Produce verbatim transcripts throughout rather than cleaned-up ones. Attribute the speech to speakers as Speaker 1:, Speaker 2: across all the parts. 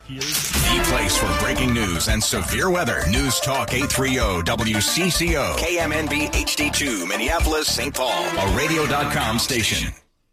Speaker 1: Here's
Speaker 2: the place for breaking news and severe weather. News Talk eight thirty W C C O, K M N B H D two, Minneapolis, Saint Paul, a radio dot com station.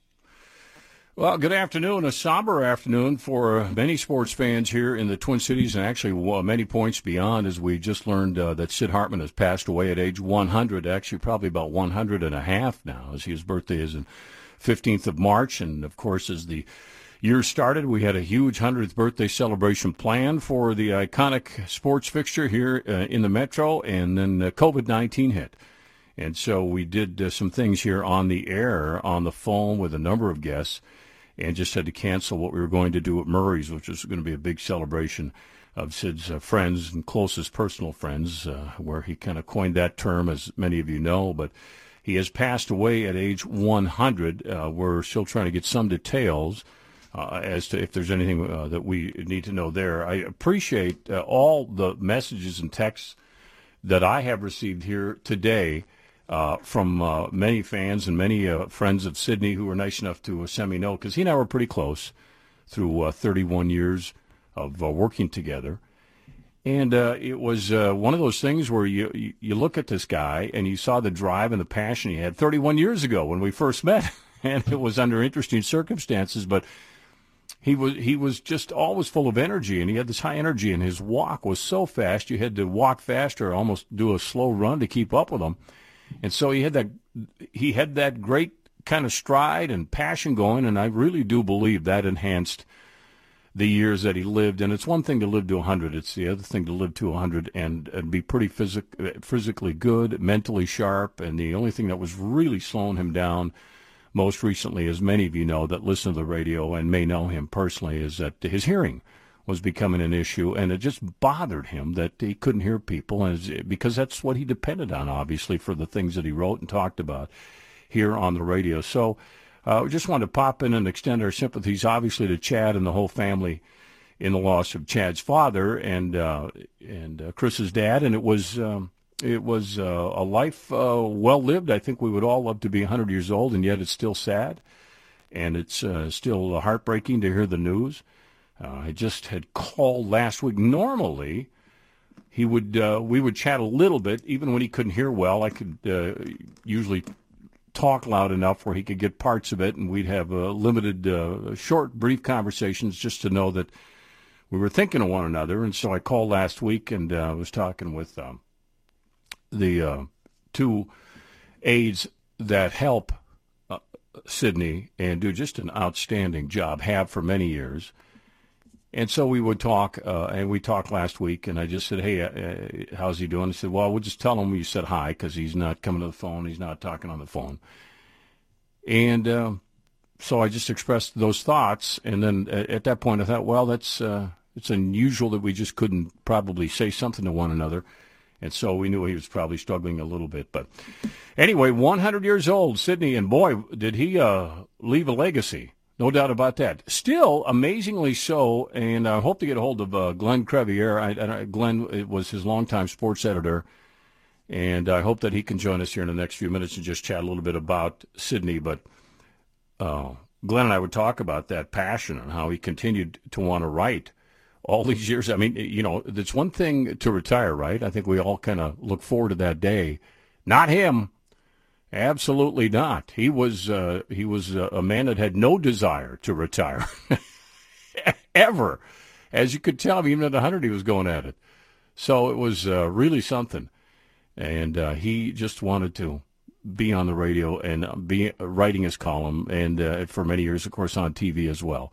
Speaker 3: Well, good afternoon, a somber afternoon for many sports fans here in the Twin Cities, and actually well, many points beyond, as we just learned uh, that Sid Hartman has passed away at age one hundred, actually probably about one hundred and a half now, as his birthday is on fifteenth of March, and of course as the year started, we had a huge one hundredth birthday celebration planned for the iconic sports fixture here uh, in the Metro, and then uh, covid nineteen hit. And so we did uh, some things here on the air, on the phone with a number of guests, and just had to cancel what we were going to do at Murray's, which was going to be a big celebration of Sid's uh, friends and closest personal friends, uh, where he kind of coined that term, as many of you know. But he has passed away at age one hundred. Uh, we're still trying to get some details uh, as to if there's anything uh, that we need to know there. I appreciate uh, all the messages and texts that I have received here today Uh, from uh, many fans and many uh, friends of Sidney who were nice enough to uh, send me note, because he and I were pretty close through uh, thirty-one years of uh, working together. And uh, it was uh, one of those things where you, you you look at this guy and you saw the drive and the passion he had thirty-one years ago when we first met, and it was under interesting circumstances, but he was he was just always full of energy, and he had this high energy, and his walk was so fast you had to walk faster, almost do a slow run to keep up with him. And so he had that he had that great kind of stride and passion going, and I really do believe that enhanced the years that he lived. And it's one thing to live to one hundred. It's the other thing to live to one hundred and, and be pretty physic, physically good, mentally sharp. And the only thing that was really slowing him down most recently, as many of you know that listen to the radio and may know him personally, is that his hearing was becoming an issue, and it just bothered him that he couldn't hear people, and because that's what he depended on, obviously, for the things that he wrote and talked about here on the radio. So uh, we just wanted to pop in and extend our sympathies, obviously, to Chad and the whole family in the loss of Chad's father and uh, and uh, Chris's dad, and it was um, it was uh, a life uh, well lived. I think we would all love to be one hundred years old, and yet it's still sad, and it's uh, still heartbreaking to hear the news. Uh, I just had called last week. Normally, he would uh, we would chat a little bit, even when he couldn't hear well. I could uh, usually talk loud enough where he could get parts of it, and we'd have uh, limited, uh, short, brief conversations just to know that we were thinking of one another. And so I called last week, and I uh, was talking with um, the uh, two aides that help uh, Sidney and do just an outstanding job, have for many years. And so we would talk, uh, and we talked last week, and I just said, hey, uh, how's he doing? He said, well, we'll just tell him you said hi, because he's not coming to the phone. He's not talking on the phone. And uh, so I just expressed those thoughts, and then at, at that point I thought, well, that's uh, it's unusual that we just couldn't probably say something to one another. And so we knew he was probably struggling a little bit. But anyway, one hundred years old, Sidney, and boy, did he uh, leave a legacy. No doubt about that. Still, amazingly so, and I hope to get a hold of uh, Glenn Crevier. I, I, Glenn it was his longtime sports editor, and I hope that he can join us here in the next few minutes and just chat a little bit about Sidney. But uh, Glenn and I would talk about that passion and how he continued to want to write all these years. I mean, you know, it's one thing to retire, right? I think we all kind of look forward to that day. Not him. Absolutely not. He was uh, he was uh, a man that had no desire to retire, ever. As you could tell, even at one hundred, he was going at it. So it was uh, really something. And uh, he just wanted to be on the radio and be writing his column, and uh, for many years, of course, on T V as well.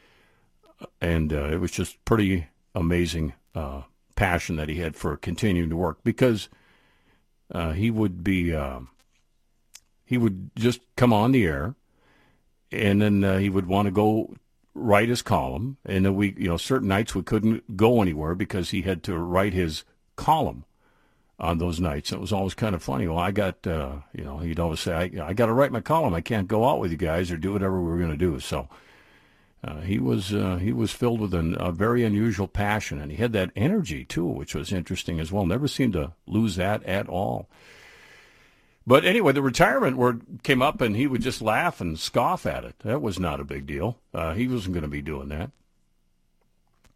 Speaker 3: And uh, it was just pretty amazing uh, passion that he had for continuing to work, because uh, he would be... Uh, He would just come on the air, and then uh, he would want to go write his column. And then we, you know, certain nights we couldn't go anywhere because he had to write his column on those nights. It was always kind of funny. Well, I got, uh, you know, he'd always say, I, I got to write my column. I can't go out with you guys or do whatever we were going to do. So uh, he was uh, he was filled with an, a very unusual passion, and he had that energy too, which was interesting as well. Never seemed to lose that at all. But anyway, the retirement word came up, and he would just laugh and scoff at it. That was not a big deal. Uh, he wasn't going to be doing that.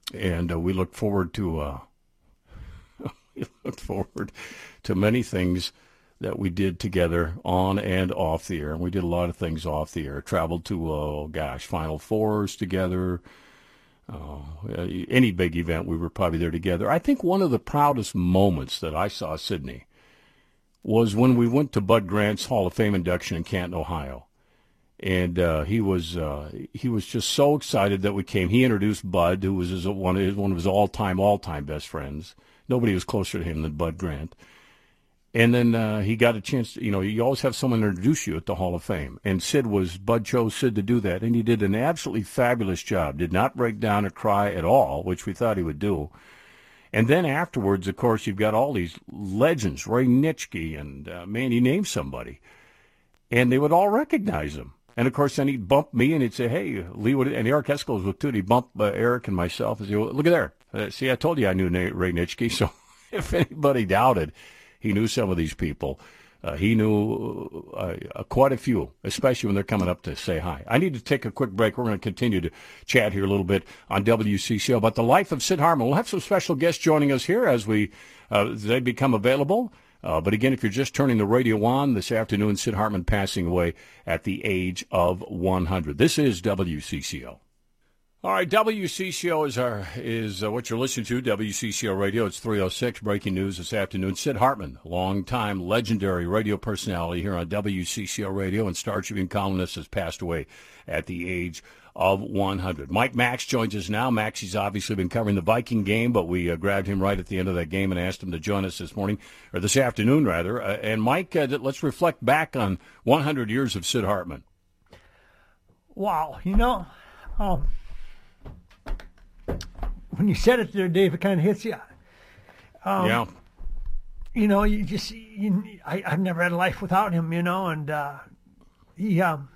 Speaker 3: and uh, we look forward to uh, we look forward to many things that we did together on and off the air. And we did a lot of things off the air. Traveled to, oh gosh, Final Fours together. Uh, any big event, we were probably there together. I think one of the proudest moments that I saw Sidney was when we went to Bud Grant's Hall of Fame induction in Canton, Ohio. And uh, he was uh, he was just so excited that we came. He introduced Bud, who was his, one of his, one of his all-time, all-time best friends. Nobody was closer to him than Bud Grant. And then uh, he got a chance to, you know, you always have someone introduce you at the Hall of Fame. And Sid was, Bud chose Sid to do that. And he did an absolutely fabulous job. Did not break down or cry at all, which we thought he would do. And then afterwards, of course, you've got all these legends, Ray Nitschke, and uh, man, he named somebody. And they would all recognize him. And, of course, then he'd bump me and he'd say, hey, Lee, what, and Eric Eskel was with too. And he'd bump uh, Eric and myself and say, well, look at there. Uh, see, I told you I knew Ray Nitschke. So if anybody doubted, he knew some of these people. Uh, he knew uh, uh, quite a few, especially when they're coming up to say hi. I need to take a quick break. We're going to continue to chat here a little bit on W C C O about the life of Sid Hartman. We'll have some special guests joining us here as we uh, they become available. Uh, but again, if you're just turning the radio on this afternoon, Sid Hartman passing away at the age of one hundred. This is W C C O. All right, W C C O is our is uh, what you're listening to, W C C O Radio. It's three oh six, breaking news this afternoon. Sid Hartman, longtime legendary radio personality here on W C C O Radio and Star Tribune columnist, has passed away at the age of one hundred. Mike Max joins us now. Maxie's obviously been covering the Viking game, but we uh, grabbed him right at the end of that game and asked him to join us this morning, or this afternoon, rather. Uh, and, Mike, uh, let's reflect back on one hundred years of Sid Hartman.
Speaker 1: Wow, you know, um, when you said it there, Dave, it kind of hits you. Um,
Speaker 3: yeah.
Speaker 1: You know, you just, you, I, I've never had a life without him, you know, and uh, he, um,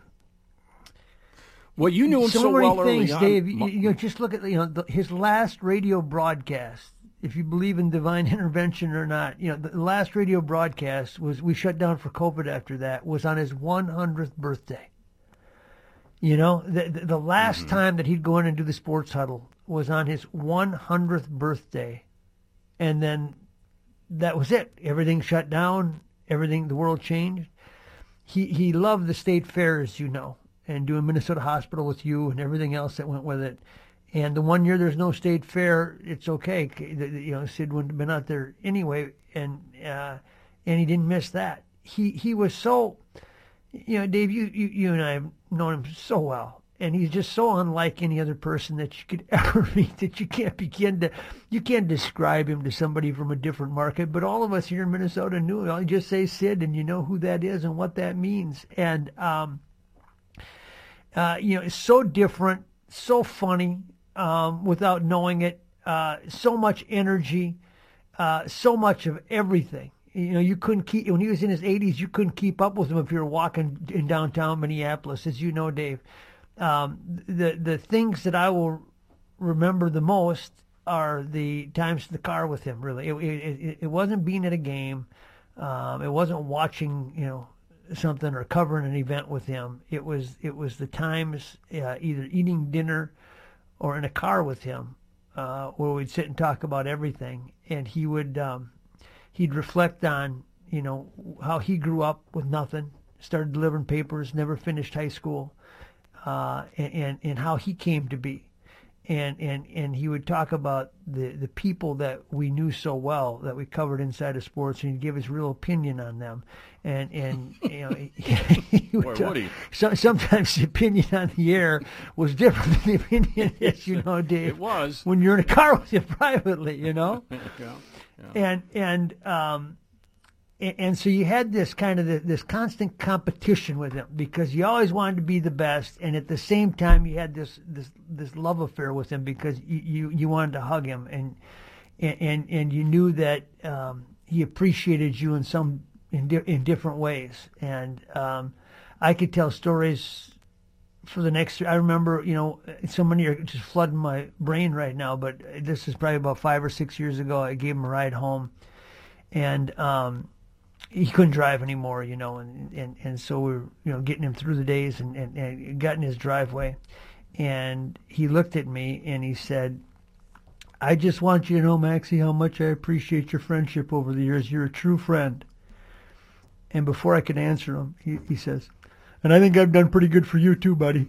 Speaker 3: well, you knew him so,
Speaker 1: so many
Speaker 3: well
Speaker 1: things,
Speaker 3: early on.
Speaker 1: Dave. You, you know, just look at, you know, the, his last radio broadcast, if you believe in divine intervention or not, you know, the last radio broadcast was, we shut down for COVID after that, was on his one hundredth birthday. You know, the, the, the last mm-hmm. time that he'd go in and do the sports huddle was on his one hundredth birthday. And then that was it. Everything shut down. Everything, the world changed. He he loved the state fair, as you know, and doing Minnesota Hospital with you and everything else that went with it. And the one year there's no state fair, it's okay. You know, Sid wouldn't have been out there anyway, and uh, and he didn't miss that. He he was so, you know, Dave, you, you, you and I have known him so well. And he's just so unlike any other person that you could ever meet that you can't begin to, you can't describe him to somebody from a different market. But all of us here in Minnesota knew him. You just say Sid and you know who that is and what that means. And, um, uh, you know, it's so different, so funny, um, without knowing it, uh, so much energy, uh, so much of everything. You know, you couldn't keep, when he was in his eighties, you couldn't keep up with him if you were walking in downtown Minneapolis, as you know, Dave. Um, the the things that I will remember the most are the times in the car with him. Really, it it, it wasn't being at a game, um, it wasn't watching, you know, something or covering an event with him. It was it was the times uh, either eating dinner or in a car with him, uh, where we'd sit and talk about everything, and he would um, he'd reflect on, you know, how he grew up with nothing, started delivering papers, never finished high school. Uh, and, and how he came to be. And, and, and he would talk about the, the people that we knew so well that we covered inside of sports, and he'd give his real opinion on them. And, and you know, he, he would
Speaker 3: Boy,
Speaker 1: talk,
Speaker 3: would he?
Speaker 1: So, sometimes the opinion on the air was different than the opinion, as you know, Dave.
Speaker 3: It was.
Speaker 1: When you're in a car with him privately, you know?
Speaker 3: yeah, yeah.
Speaker 1: And, and, um, And so you had this kind of this constant competition with him because you always wanted to be the best, and at the same time you had this this, this love affair with him because you, you, you wanted to hug him, and and and you knew that um, he appreciated you in some in di- in different ways. And um, I could tell stories for the next. I remember, you know, so many are just flooding my brain right now, but this is probably about five or six years ago. I gave him a ride home, and um, he couldn't drive anymore, you know, and, and, and so we were, you know, getting him through the days and, and, and got in his driveway. And he looked at me and he said, I just want you to know, Maxie, how much I appreciate your friendship over the years. You're a true friend. And before I could answer him, he, he says, and I think I've done pretty good for you too, buddy.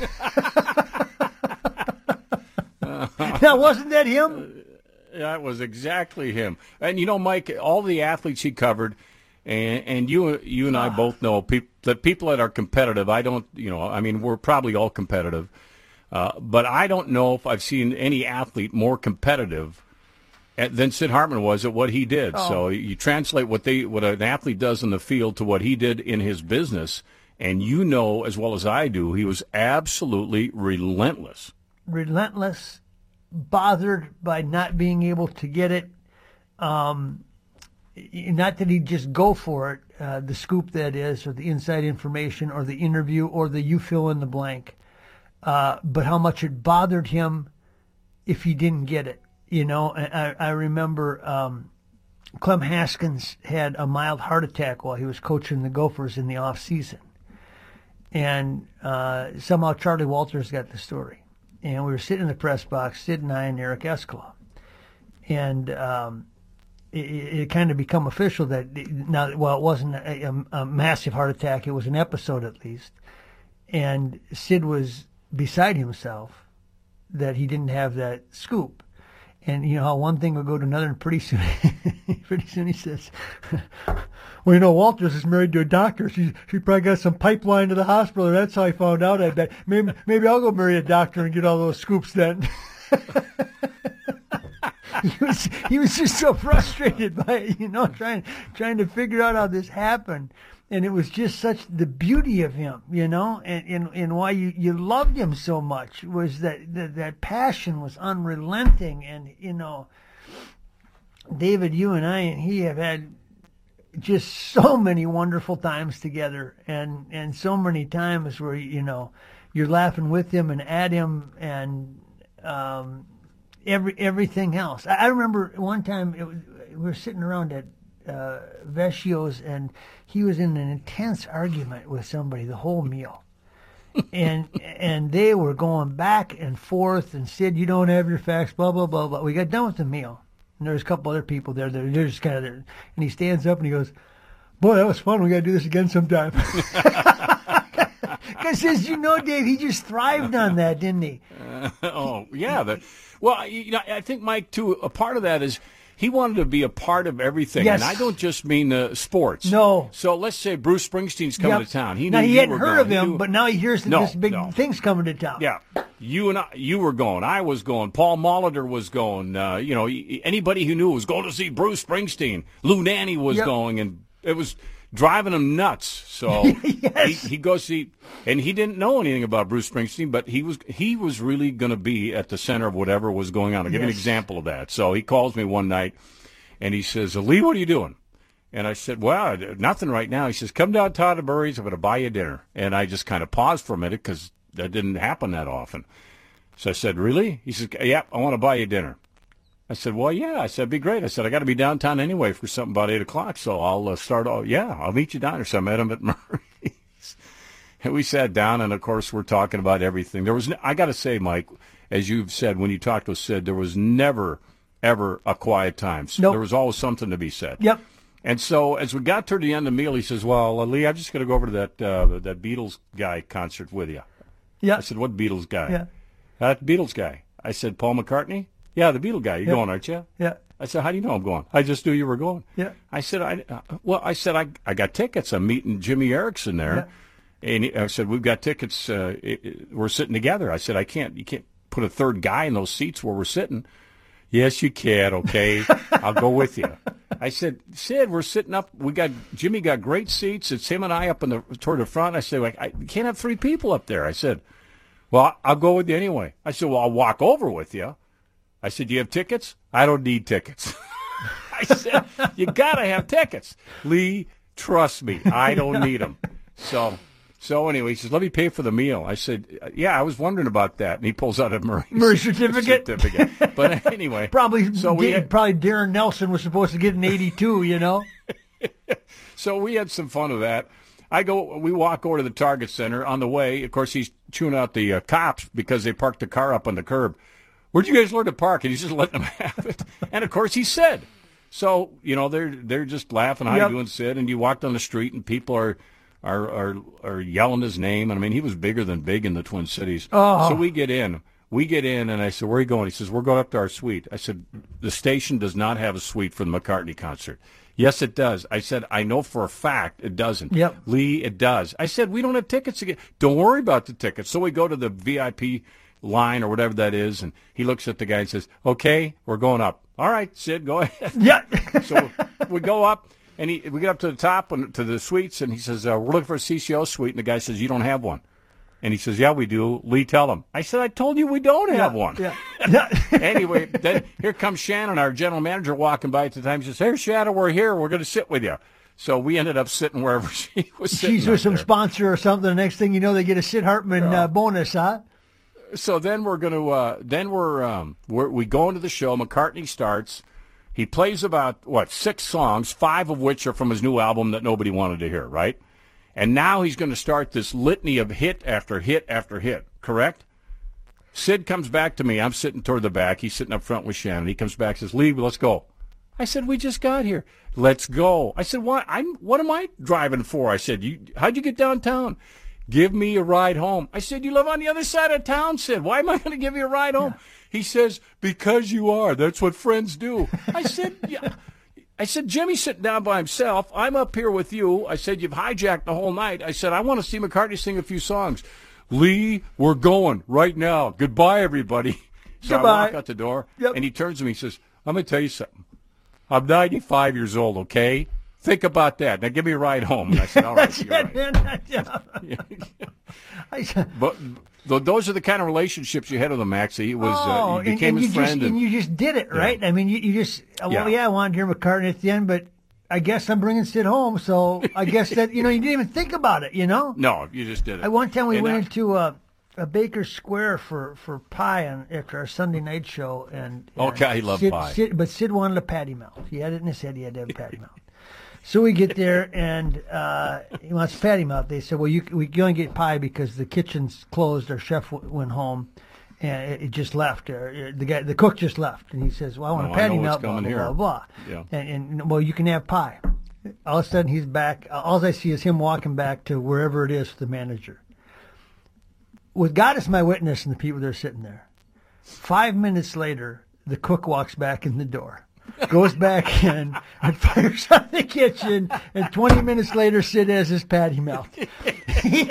Speaker 1: Now, wasn't that him?
Speaker 3: That was exactly him. And, you know, Mike, all the athletes he covered, and, and you you and I both know peop, that people that are competitive, I don't, you know, I mean, we're probably all competitive. Uh, but I don't know if I've seen any athlete more competitive at, than Sid Hartman was at what he did. Oh. So you translate what they what an athlete does in the field to what he did in his business, and you know as well as I do, he was absolutely relentless.
Speaker 1: Relentless. Bothered by not being able to get it. Um, not that he'd just go for it, uh, the scoop that is, or the inside information, or the interview, or the you fill in the blank. Uh, but how much it bothered him if he didn't get it. You know, I, I remember um, Clem Haskins had a mild heart attack while he was coaching the Gophers in the off season. And uh, somehow Charlie Walters got the story. And we were sitting in the press box, Sid and I and Eric Eskala. And um, it, it kind of become official that, now, well, it wasn't a, a, a massive heart attack. It was an episode at least. And Sid was beside himself that he didn't have that scoop. And you know how one thing would go to another, and pretty soon, pretty soon he says, well, you know, Walters is married to a doctor. She she probably got some pipeline to the hospital. That's how I found out, I bet. Maybe, maybe I'll go marry a doctor and get all those scoops then. he was he was just so frustrated by it, you know, trying trying to figure out how this happened. And it was just such the beauty of him, you know, and, and, and why you, you loved him so much was that, that that passion was unrelenting. And, you know, David, you and I and he have had just so many wonderful times together, and, and so many times where, you know, you're laughing with him and at him and um, every everything else. I, I remember one time it was, we were sitting around at Uh, Vecchio's, and he was in an intense argument with somebody the whole meal, and and they were going back and forth. And Sid, you don't have your facts, blah blah blah blah. We got done with the meal, and there was a couple other people there. They're, they're just kind of there, and he stands up and he goes, "Boy, that was fun. We got to do this again sometime." Because as you know, Dave, he just thrived on that, didn't he?
Speaker 3: Uh, oh yeah, the, well, you know, I think Mike too. A part of that is. He wanted to be a part of everything,
Speaker 1: yes.
Speaker 3: And I don't just mean uh, sports.
Speaker 1: No.
Speaker 3: So let's say Bruce Springsteen's coming
Speaker 1: yep.
Speaker 3: to town. He
Speaker 1: now
Speaker 3: knew
Speaker 1: he
Speaker 3: you
Speaker 1: hadn't
Speaker 3: were
Speaker 1: heard
Speaker 3: going.
Speaker 1: of him,
Speaker 3: knew...
Speaker 1: but now he hears that
Speaker 3: no,
Speaker 1: this big
Speaker 3: no.
Speaker 1: thing's coming to town.
Speaker 3: Yeah, you and I, you were going. I was going. Paul Molitor was going. Uh, you know, anybody who knew was going to see Bruce Springsteen. Lou Nanny was
Speaker 1: yep.
Speaker 3: going, and it was driving him nuts. So
Speaker 1: yes.
Speaker 3: he, he goes see, and he didn't know anything about Bruce Springsteen, but he was he was really going to be at the center of whatever was going on. I'll give
Speaker 1: yes.
Speaker 3: you an example of that. So he calls me one night. And he says, Lee, what are you doing? And I said, well, nothing right now. He says, come down to Todd and Murray's. I'm going to buy you dinner. And I just kind of paused for a minute because that didn't happen that often. So I said, really? He says, yeah, I want to buy you dinner. I said, well, yeah. I said, it'd be great. I said, I got to be downtown anyway for something about eight o'clock, so I'll uh, start off. Yeah, I'll meet you down there. So I met him at Murray's. And we sat down, and, of course, we're talking about everything. There was, I got to say, Mike, as you've said, when you talked with Sid, there was never – ever a quiet time. So
Speaker 1: nope.
Speaker 3: There was always something to be said.
Speaker 1: Yep.
Speaker 3: And so as we got to the end of the meal, he says, well, uh, Lee, I'm just going to go over to that uh, that Beatles guy concert with you.
Speaker 1: Yeah.
Speaker 3: I said, what Beatles guy?
Speaker 1: Yeah.
Speaker 3: That Beatles guy. I said, Paul McCartney? Yeah, the Beatles guy. You're
Speaker 1: yep.
Speaker 3: going, aren't you?
Speaker 1: Yeah.
Speaker 3: I said, how do you know I'm going? I just knew you were going.
Speaker 1: Yeah.
Speaker 3: I said, I uh, well, I said, I I got tickets. I'm meeting Jimmy Erickson there. Yeah. And he, I said, we've got tickets. Uh, it, it, we're sitting together. I said, I can't, you can't put a third guy in those seats where we're sitting. Yes, you can, okay? I'll go with you. I said, Sid, we're sitting up. We got Jimmy got great seats. It's him and I up in the toward the front. I said, like, I can't have three people up there. I said, well, I'll go with you anyway. I said, well, I'll walk over with you. I said, do you have tickets? I don't need tickets. I said, you got to have tickets. Lee, trust me, I don't need them. So... So anyway, he says, let me pay for the meal. I said, yeah, I was wondering about that. And he pulls out a Murray,
Speaker 1: Murray certificate.
Speaker 3: certificate. But anyway.
Speaker 1: probably
Speaker 3: so we had,
Speaker 1: probably Darren Nelson was supposed to get an eighty-two, you know.
Speaker 3: So we had some fun with that. I go, we walk over to the Target Center. On the way, of course, he's chewing out the uh, cops because they parked the car up on the curb. where'd you guys learn to park? And he's just letting them have it. And, of course, he said. So, you know, they're they're just laughing, how
Speaker 1: Yep.
Speaker 3: you doing, Sid? And you walk down the street and people are, are, are, are yelling his name. And, I mean, he was bigger than big in the Twin Cities.
Speaker 1: Oh.
Speaker 3: So we get in. We get in, and I said, where are you going? He says, we're going up to our suite. I said, the station does not have a suite for the McCartney concert. Yes, it does. I said, I know for a fact it doesn't.
Speaker 1: Yep.
Speaker 3: Lee, it does. I said, we don't have tickets again. Don't worry about the tickets. So we go to the V I P line or whatever that is, and he looks at the guy and says, okay, we're going up. All right, Sid, go ahead.
Speaker 1: Yeah.
Speaker 3: So we go up, and he, we get up to the top, and to the suites, and he says, uh, we're looking for a C C O suite, and the guy says, you don't have one. And he says, yeah, we do. Lee, tell him. I said, I told you we don't have
Speaker 1: Yeah,
Speaker 3: one.
Speaker 1: yeah. Yeah.
Speaker 3: Anyway, then here comes Shannon, our general manager, walking by at the time. He says, hey, Shannon, we're here. We're going to sit with you. So we ended up sitting wherever she was sitting.
Speaker 1: She's with some
Speaker 3: there.
Speaker 1: sponsor or something. The next thing you know, they get a Sid Hartman uh, bonus, huh?
Speaker 3: So then we're going to, uh, then we're, um, we're, we go into the show. McCartney starts. He plays about, what, six songs, five of which are from his new album that nobody wanted to hear, right? And now he's going to start this litany of hit after hit after hit, correct? Sid comes back to me. I'm sitting toward the back. He's sitting up front with Shannon. He comes back and says, Lee, let's go. I said, we just got here. Let's go. I said, what, I'm, what am I driving for? I said, you, how'd you get downtown? Give me a ride home. I said, you live on the other side of town, Sid. Why am I going to give you a ride home? Yeah. He says, because you are. That's what friends do. I said, yeah. I said, Jimmy's sitting down by himself. I'm up here with you. I said, you've hijacked the whole night. I said, I want to see McCartney sing a few songs. Lee, we're going right now. Goodbye, everybody. So
Speaker 1: Goodbye.
Speaker 3: I walk out the door,
Speaker 1: Yep.
Speaker 3: and he turns to me and says, I'm going to tell you something. I'm ninety-five years old, okay? Think about that. Now give me a ride home. And I said, all right,
Speaker 1: That's
Speaker 3: you're
Speaker 1: it,
Speaker 3: right.
Speaker 1: man. Yeah. I said,
Speaker 3: But th- those are the kind of relationships you had with him, Maxie. It was,
Speaker 1: oh,
Speaker 3: uh, you became
Speaker 1: and, and
Speaker 3: his
Speaker 1: you
Speaker 3: friend.
Speaker 1: Just, and, you just did it, right? I mean, you, you just, well,
Speaker 3: Yeah.
Speaker 1: yeah. I wanted to hear McCartney at the end, but I guess I'm bringing Sid home, so I guess that, you know, you didn't even think about it, you know?
Speaker 3: No, you just did it.
Speaker 1: I, one time we
Speaker 3: And
Speaker 1: went
Speaker 3: I-
Speaker 1: into a, a Baker Square for, for pie on, after our Sunday night show. and, and
Speaker 3: Okay, he loved
Speaker 1: Sid,
Speaker 3: pie.
Speaker 1: Sid, but Sid wanted a patty melt. He had it in his head he had to have a patty melt. So we get there, and uh, he wants patty melt. They said, well, you, we can only get pie because the kitchen's closed. Our chef w- went home, and it, it just left. Uh, the guy, the cook just left. And he says, well, I want
Speaker 3: Oh,
Speaker 1: a
Speaker 3: I
Speaker 1: patty
Speaker 3: know what's
Speaker 1: melt, blah,
Speaker 3: coming
Speaker 1: blah,
Speaker 3: here.
Speaker 1: blah, blah.
Speaker 3: Yeah.
Speaker 1: And, and, well, you can have pie. All of a sudden, he's back. All I see is him walking back to wherever it is for the manager. With God as my witness and the people that are sitting there, five minutes later, the cook walks back in the door. Goes back in and fires out the kitchen, and twenty minutes later, Sid has his patty melt.
Speaker 3: Here's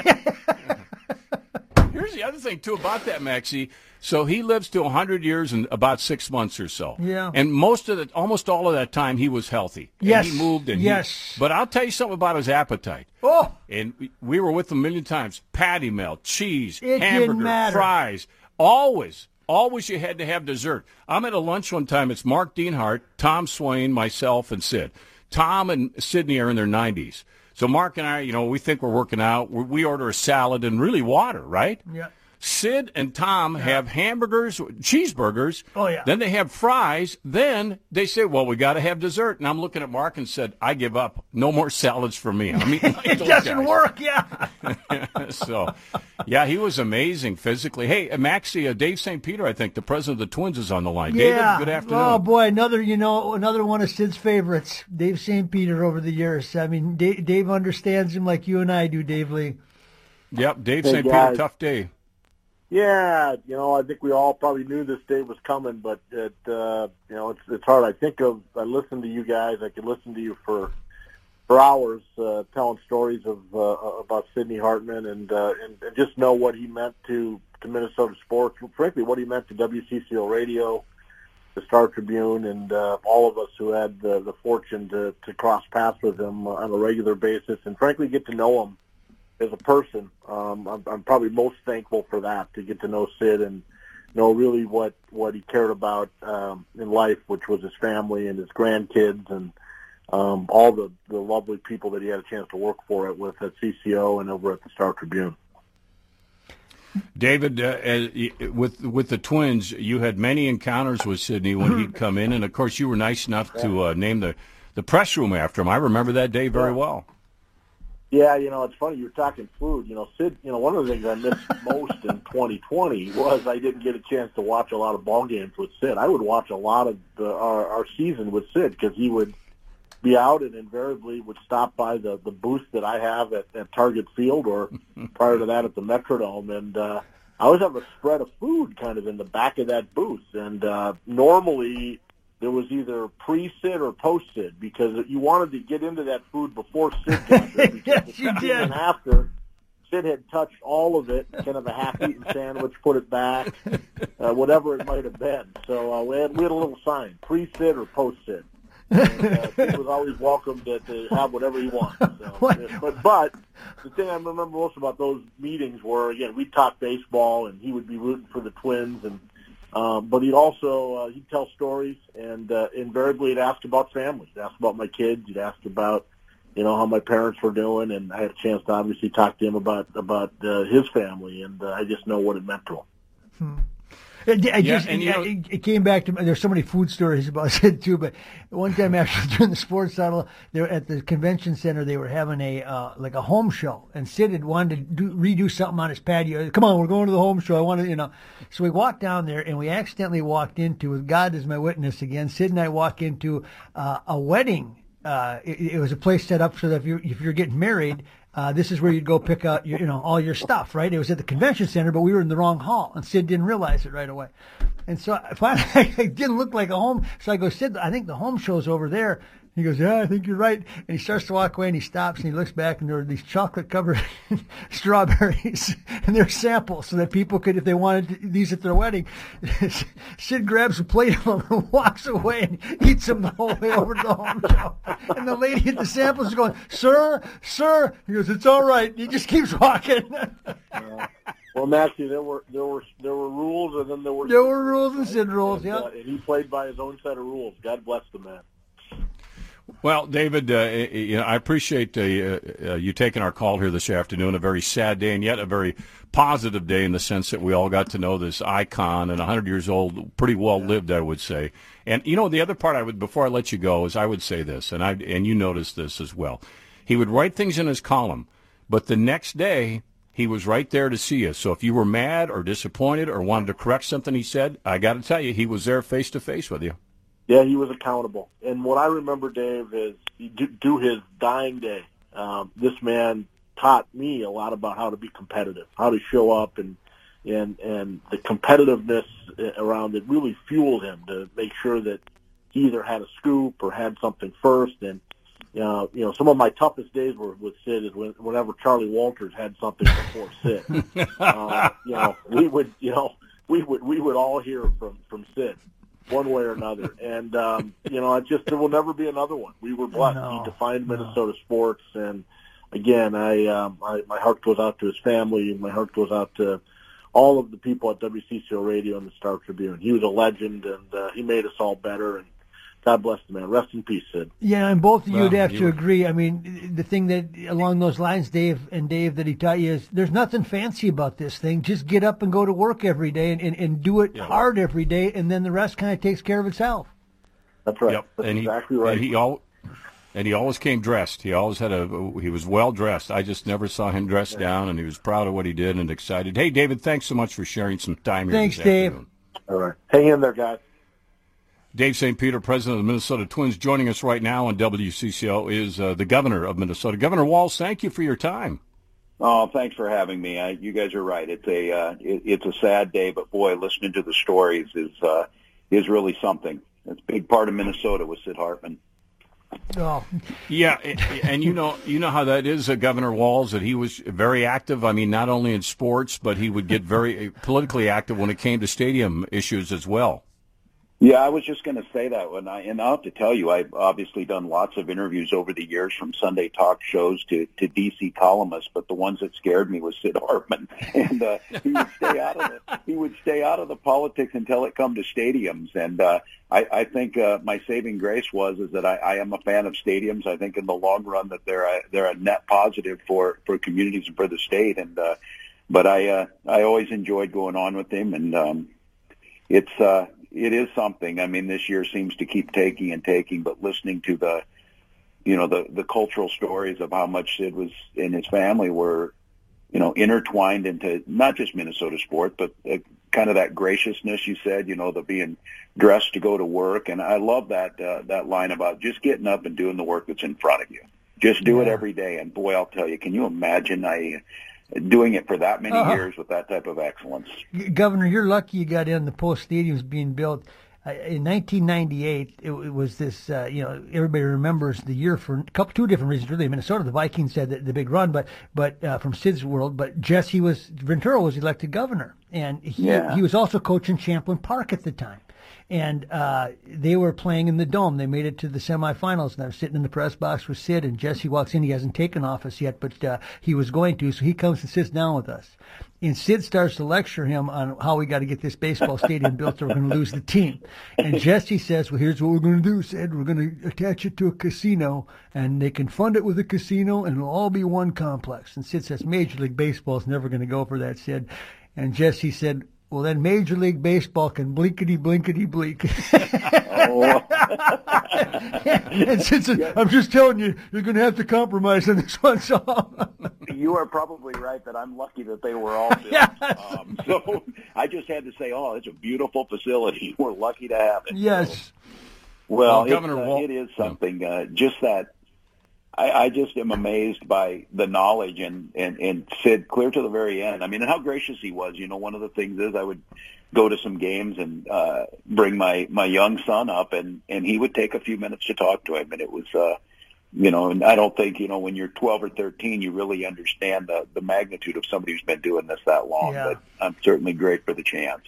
Speaker 3: the other thing, too, about that, Maxie. So he lives to one hundred years and about six months or so.
Speaker 1: Yeah.
Speaker 3: And most of the, almost all of that time, he was healthy. And
Speaker 1: Yes.
Speaker 3: he moved. And
Speaker 1: Yes.
Speaker 3: He, but I'll tell you something about his appetite.
Speaker 1: Oh,
Speaker 3: And we- we were with him a million times. Patty melt, cheese,
Speaker 1: It didn't
Speaker 3: hamburger,
Speaker 1: matter.
Speaker 3: fries. Always. Always you had to have dessert. I'm at a lunch one time. It's Mark Dienhart, Tom Swain, myself, and Sid. Tom and Sydney are in their nineties. So Mark and I, you know, we think we're working out. We, we order a salad and really water, right?
Speaker 1: yeah.
Speaker 3: Sid and Tom have hamburgers, cheeseburgers.
Speaker 1: Oh, yeah.
Speaker 3: Then they have fries. Then they say, well, we got to have dessert. And I'm looking at Mark and said, I give up. No more salads for me. I'm eating like
Speaker 1: It
Speaker 3: those
Speaker 1: doesn't
Speaker 3: guys.
Speaker 1: work, yeah.
Speaker 3: So, yeah, he was amazing physically. Hey, Maxie, uh, Dave Saint Peter, I think, the president of the Twins, is on the line.
Speaker 1: Yeah.
Speaker 3: David, good afternoon.
Speaker 1: Oh boy, another you know another one of Sid's favorites, Dave Saint Peter. Over the years, I mean, Dave, Dave understands him like you and I do, Dave Lee.
Speaker 3: Yep, Dave
Speaker 4: Hey,
Speaker 3: Saint Peter,
Speaker 4: guys.
Speaker 3: tough day.
Speaker 4: Yeah, you know, I think we all probably knew this day was coming, but it, uh, you know, it's it's hard. I think of, I listen to you guys. I could listen to you for for hours, uh, telling stories of uh, about Sidney Hartman and, uh, and and just know what he meant to to Minnesota sports. Frankly, what he meant to W C C O Radio, the Star Tribune, and uh, all of us who had the, the fortune to to cross paths with him on a regular basis, and frankly, get to know him as a person. um, I'm, I'm probably most thankful for that, to get to know Sid and know really what, what he cared about um, in life, which was his family and his grandkids and um, all the, the lovely people that he had a chance to work for it with at C C O and over at the Star Tribune.
Speaker 3: David, uh, as, with with the Twins, you had many encounters with Sidney when he'd come in, and of course you were nice enough to uh, name the, the press room after him. I remember that day very well.
Speaker 4: Yeah, you know, it's funny. You're talking food. You know, Sid, you know, one of the things I missed most in twenty twenty was I didn't get a chance to watch a lot of ball games with Sid. I would watch a lot of the, our, our season with Sid because he would be out and invariably would stop by the, the booth that I have at, at Target Field or prior to that at the Metrodome. And uh, I always have a spread of food kind of in the back of that booth. And uh, normally there was either pre-Sid or post-Sid because you wanted to get into that food before Sid got there.
Speaker 1: Yes, you did.
Speaker 4: And after, Sid had touched all of it, kind of a half-eaten sandwich, put it back, uh, whatever it might have been. So uh, we, had, we had a little sign, pre-Sid or post-Sid. And, uh, Sid was always welcome to, to have whatever he wanted. So, but, but the thing I remember most about those meetings were, again, we'd talk baseball, and he would be rooting for the Twins, and Um, but he'd also uh, he'd tell stories, and uh, invariably he'd ask about family. He'd ask about my kids. He'd ask about, you know, how my parents were doing, and I had a chance to obviously talk to him about about uh, his family, and uh, I just know what it meant to him.
Speaker 1: Hmm. It, it,
Speaker 3: yeah,
Speaker 1: just,
Speaker 3: and, you
Speaker 1: it,
Speaker 3: know,
Speaker 1: it, it came back to me. There's so many food stories about it too. But one time after during the sports saddle, they were at the convention center. They were having a uh, like a home show, and Sid had wanted to do, redo something on his patio. Come on, we're going to the home show. I want to, you know. So we walked down there, and we accidentally walked into, with God as my witness again. Sid and I walk into uh, a wedding. Uh, it, it was a place set up so that if you're if you're getting married. Uh, this is where you'd go pick up, your, you know, all your stuff, right? It was at the convention center, but we were in the wrong hall, and Sid didn't realize it right away. And so I finally, it didn't look like a home. So I go, Sid, I think the home show's over there. He goes, yeah, I think you're right. And he starts to walk away, and he stops, and he looks back, and there are these chocolate-covered strawberries, and they're samples so that people could, if they wanted these at their wedding, Sid grabs a plate of them and walks away and eats them the whole way over to the home show. And the lady at the samples is going, sir, sir. He goes, it's all right. He just keeps walking.
Speaker 4: Yeah. Well, Matthew, there were there were there were rules, and then there were
Speaker 1: there were rules and Sid rules.
Speaker 4: And,
Speaker 1: yeah,
Speaker 4: uh, and he played by his own set of rules. God bless the man.
Speaker 3: Well, David, uh, you know, I appreciate uh, uh, you taking our call here this afternoon. A very sad day, and yet a very positive day in the sense that we all got to know this icon, and one hundred years old, pretty well lived, I would say. And you know, the other part I would, before I let you go, is I would say this, and I and you noticed this as well. He would write things in his column, but the next day he was right there to see you. So if you were mad or disappointed or wanted to correct something he said, I got to tell you, he was there face to face with you.
Speaker 4: Yeah, he was accountable. And what I remember, Dave, is do his dying day. Um, this man taught me a lot about how to be competitive, how to show up, and and and the competitiveness around it really fueled him to make sure that he either had a scoop or had something first. And uh, you know, some of my toughest days were with Sid is when, whenever Charlie Walters had something before Sid. uh, you know, we would, you know, we would we would all hear from from Sid, one way or another. And, um, you know, it just, there will never be another one. We were blessed.
Speaker 1: No,
Speaker 4: he defined
Speaker 1: no.
Speaker 4: Minnesota sports. And, again, I, um, I, my heart goes out to his family. My heart goes out to all of the people at W C C O Radio and the Star Tribune. He was a legend, and uh, he made us all better. And God bless the man. Rest in peace, Sid.
Speaker 1: Yeah, and both of you
Speaker 3: Well,
Speaker 1: would have
Speaker 3: you
Speaker 1: to
Speaker 3: were-
Speaker 1: agree. I mean, the thing that, along those lines, Dave and Dave, that he taught you is there's nothing fancy about this thing. Just get up and go to work every day and, and, and do it
Speaker 3: Yeah.
Speaker 1: hard every day, and then the rest kind of takes care of itself.
Speaker 4: That's right.
Speaker 3: Yep.
Speaker 4: That's
Speaker 3: and
Speaker 4: exactly
Speaker 3: he,
Speaker 4: right.
Speaker 3: And he all, and he always came dressed. He always had a. He was well dressed. I just never saw him dressed down, and he was proud of what he did and excited. Hey, David, thanks so much for sharing some time here.
Speaker 1: Thanks,
Speaker 3: this
Speaker 1: Dave.
Speaker 3: afternoon.
Speaker 4: All right. Hang in there, guys.
Speaker 3: Dave Saint Peter, president of the Minnesota Twins, joining us right now on W C C O is uh, the governor of Minnesota. Governor Walz, thank you for your time.
Speaker 5: Oh, thanks for having me. I, you guys are right. It's a uh, it, it's a sad day, but boy, listening to the stories is uh, is really something. It's a big part of Minnesota with Sid Hartman.
Speaker 1: Oh,
Speaker 3: Yeah, and you know you know how that is, uh, Governor Walz, that he was very active. I mean, not only in sports, but he would get very politically active when it came to stadium issues as well.
Speaker 5: Yeah, I was just going to say that when I, and I'll have to tell you, I've obviously done lots of interviews over the years, from Sunday talk shows to, to D C columnists, but the ones that scared me was Sid Hartman, and uh, he would stay out of the he would stay out of the politics until it come to stadiums. And uh, I, I think uh, my saving grace was is that I, I am a fan of stadiums. I think in the long run that they're a, they're a net positive for, for communities and for the state. And uh, but I uh, I always enjoyed going on with him, and um, it's. Uh, It is something. I mean, this year seems to keep taking and taking, but listening to the you know, the, the cultural stories of how much Sid was and his family were, you know, intertwined into not just Minnesota sport, but uh, kind of that graciousness you said, you know, the being dressed to go to work. And I love that, uh, that line about just getting up and doing the work that's in front of you. Just do yeah. it every day. And boy, I'll tell you, can you imagine I doing it for that many uh-huh. years with that type of excellence?
Speaker 1: Governor, you're lucky you got in. The Post Stadium's being built. Uh, in nineteen ninety-eight, it, it was this, uh, you know, everybody remembers the year for a couple, two different reasons, really. Minnesota, the Vikings had the, the big run, but, but, uh, from Sid's world, but Jesse was, Ventura was elected governor. And he,
Speaker 5: yeah.
Speaker 1: he was also coaching Champlin Park at the time. And, uh, they were playing in the Dome. They made it to the semifinals, and I was sitting in the press box with Sid, and Jesse walks in. He hasn't taken office yet, but, uh, he was going to, so he comes and sits down with us. And Sid starts to lecture him on how we got to get this baseball stadium built or we're going to lose the team. And Jesse says, well, here's what we're going to do, Sid. We're going to attach it to a casino, and they can fund it with a casino, and it'll all be one complex. And Sid says, Major League Baseball is never going to go for that, Sid. And Jesse said, well, then Major League Baseball can blinkety, blinkety, blink. Oh. And since yeah. I'm just telling you, you're going to have to compromise on this one. So
Speaker 5: you are probably right that I'm lucky that they were all built.
Speaker 1: Yes.
Speaker 5: Um, so I just had to say, oh, it's a beautiful facility. We're lucky to have it.
Speaker 1: Yes.
Speaker 5: So, well,
Speaker 3: well Governor
Speaker 5: uh,
Speaker 3: Walt,
Speaker 5: it is something. Uh, just that. I, I just am amazed by the knowledge and, and, and Sid clear to the very end. I mean, and how gracious he was. You know, one of the things is I would go to some games and uh, bring my, my young son up, and, and he would take a few minutes to talk to him. And it was, uh, you know, and I don't think, you know, when you're twelve or thirteen, you really understand the, the magnitude of somebody who's been doing this that long.
Speaker 1: Yeah.
Speaker 5: But I'm certainly grateful for the chance.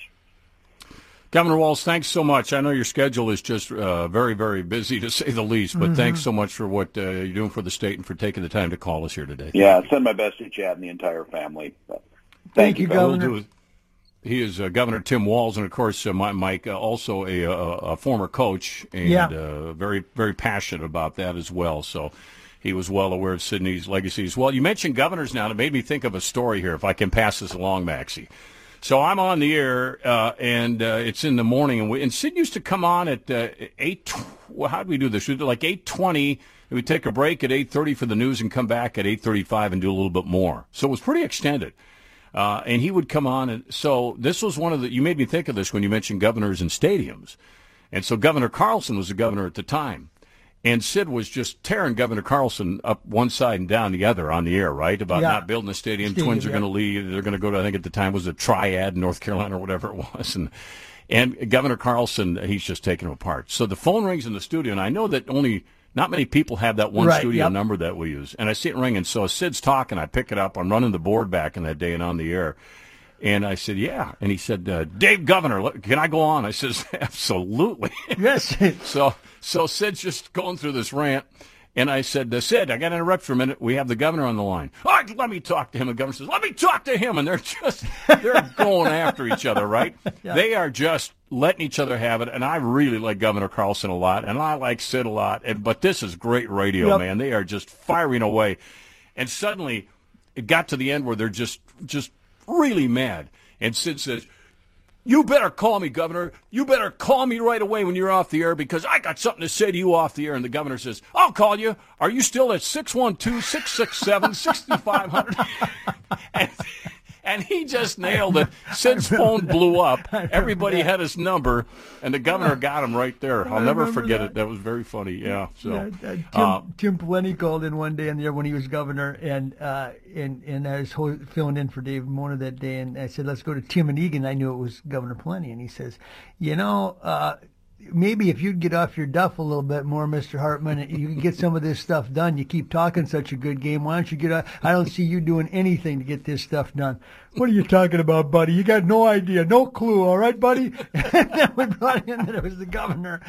Speaker 3: Governor Walz, thanks so much. I know your schedule is just uh, very, very busy, to say the least, but mm-hmm. thanks so much for what uh, you're doing for the state and for taking the time to call us here today.
Speaker 5: Yeah, send my best to Chad and the entire family. Thank,
Speaker 1: Thank you, Governor.
Speaker 3: Governor. He is uh, Governor Tim Walz, and, of course, uh, Mike, uh, also a, a, a former coach, and
Speaker 1: yeah.
Speaker 3: uh, very, very passionate about that as well. So he was well aware of Sidney's legacies. Well, you mentioned governors now, and it made me think of a story here, if I can pass this along, Maxie. So I'm on the air, uh, and uh, it's in the morning, and, we, and Sid used to come on at uh, eight. Well, how did we do this? We did like eight twenty. We'd take a break at eight thirty for the news and come back at eight thirty-five and do a little bit more. So it was pretty extended. Uh, and he would come on, and so this was one of the. You made me think of this when you mentioned governors and stadiums, and so Governor Carlson was the governor at the time. And Sid was just tearing Governor Carlson up one side and down the other on the air, right? About
Speaker 1: yeah.
Speaker 3: not building a stadium.
Speaker 1: stadium
Speaker 3: Twins are
Speaker 1: yeah.
Speaker 3: going to leave. They're going to go to, I think at the time was a Triad in North Carolina or whatever it was. And and Governor Carlson, he's just taking him apart. So the phone rings in the studio, and I know that only not many people have that one
Speaker 1: right,
Speaker 3: studio
Speaker 1: yep.
Speaker 3: number that we use. And I see it ringing. So Sid's talking. I pick it up. I'm running the board back in that day and on the air. And I said, yeah. And he said, uh, Dave Governor, can I go on? I says, absolutely.
Speaker 1: Yes.
Speaker 3: so so Sid's just going through this rant. And I said, uh, Sid, I got to interrupt for a minute. We have the governor on the line. All right, let me talk to him. The governor says, let me talk to him. And they're just, they're going after each other, right? Yeah. They are just letting each other have it. And I really like Governor Carlson a lot. And I like Sid a lot. And, but this is great radio, yep. man. They are just firing away. And suddenly it got to the end where they're just, just, really mad. And Sid says, you better call me, Governor. You better call me right away when you're off the air because I got something to say to you off the air. And the governor says, I'll call you. Are you still at six one two, six six seven, six five zero zero? and, and he just nailed it. Sid's phone blew up. Everybody had his number, and the governor got him right there. I'll never forget that. it. That was very funny. Yeah. So
Speaker 1: yeah, uh, Tim,
Speaker 3: uh,
Speaker 1: Tim Pawlenty called in one day in the air when he was governor, and uh, and and I was filling in for Dave Mona that day, and I said, let's go to Tim and Egan. I knew it was Governor Pawlenty, and he says, you know, uh, maybe if you'd get off your duff a little bit more, Mister Hartman, you can get some of this stuff done. You keep talking such a good game. Why don't you get off? I don't see you doing anything to get this stuff done. What are you talking about, buddy? You got no idea, no clue, all right, buddy? And then we brought in that it was the governor.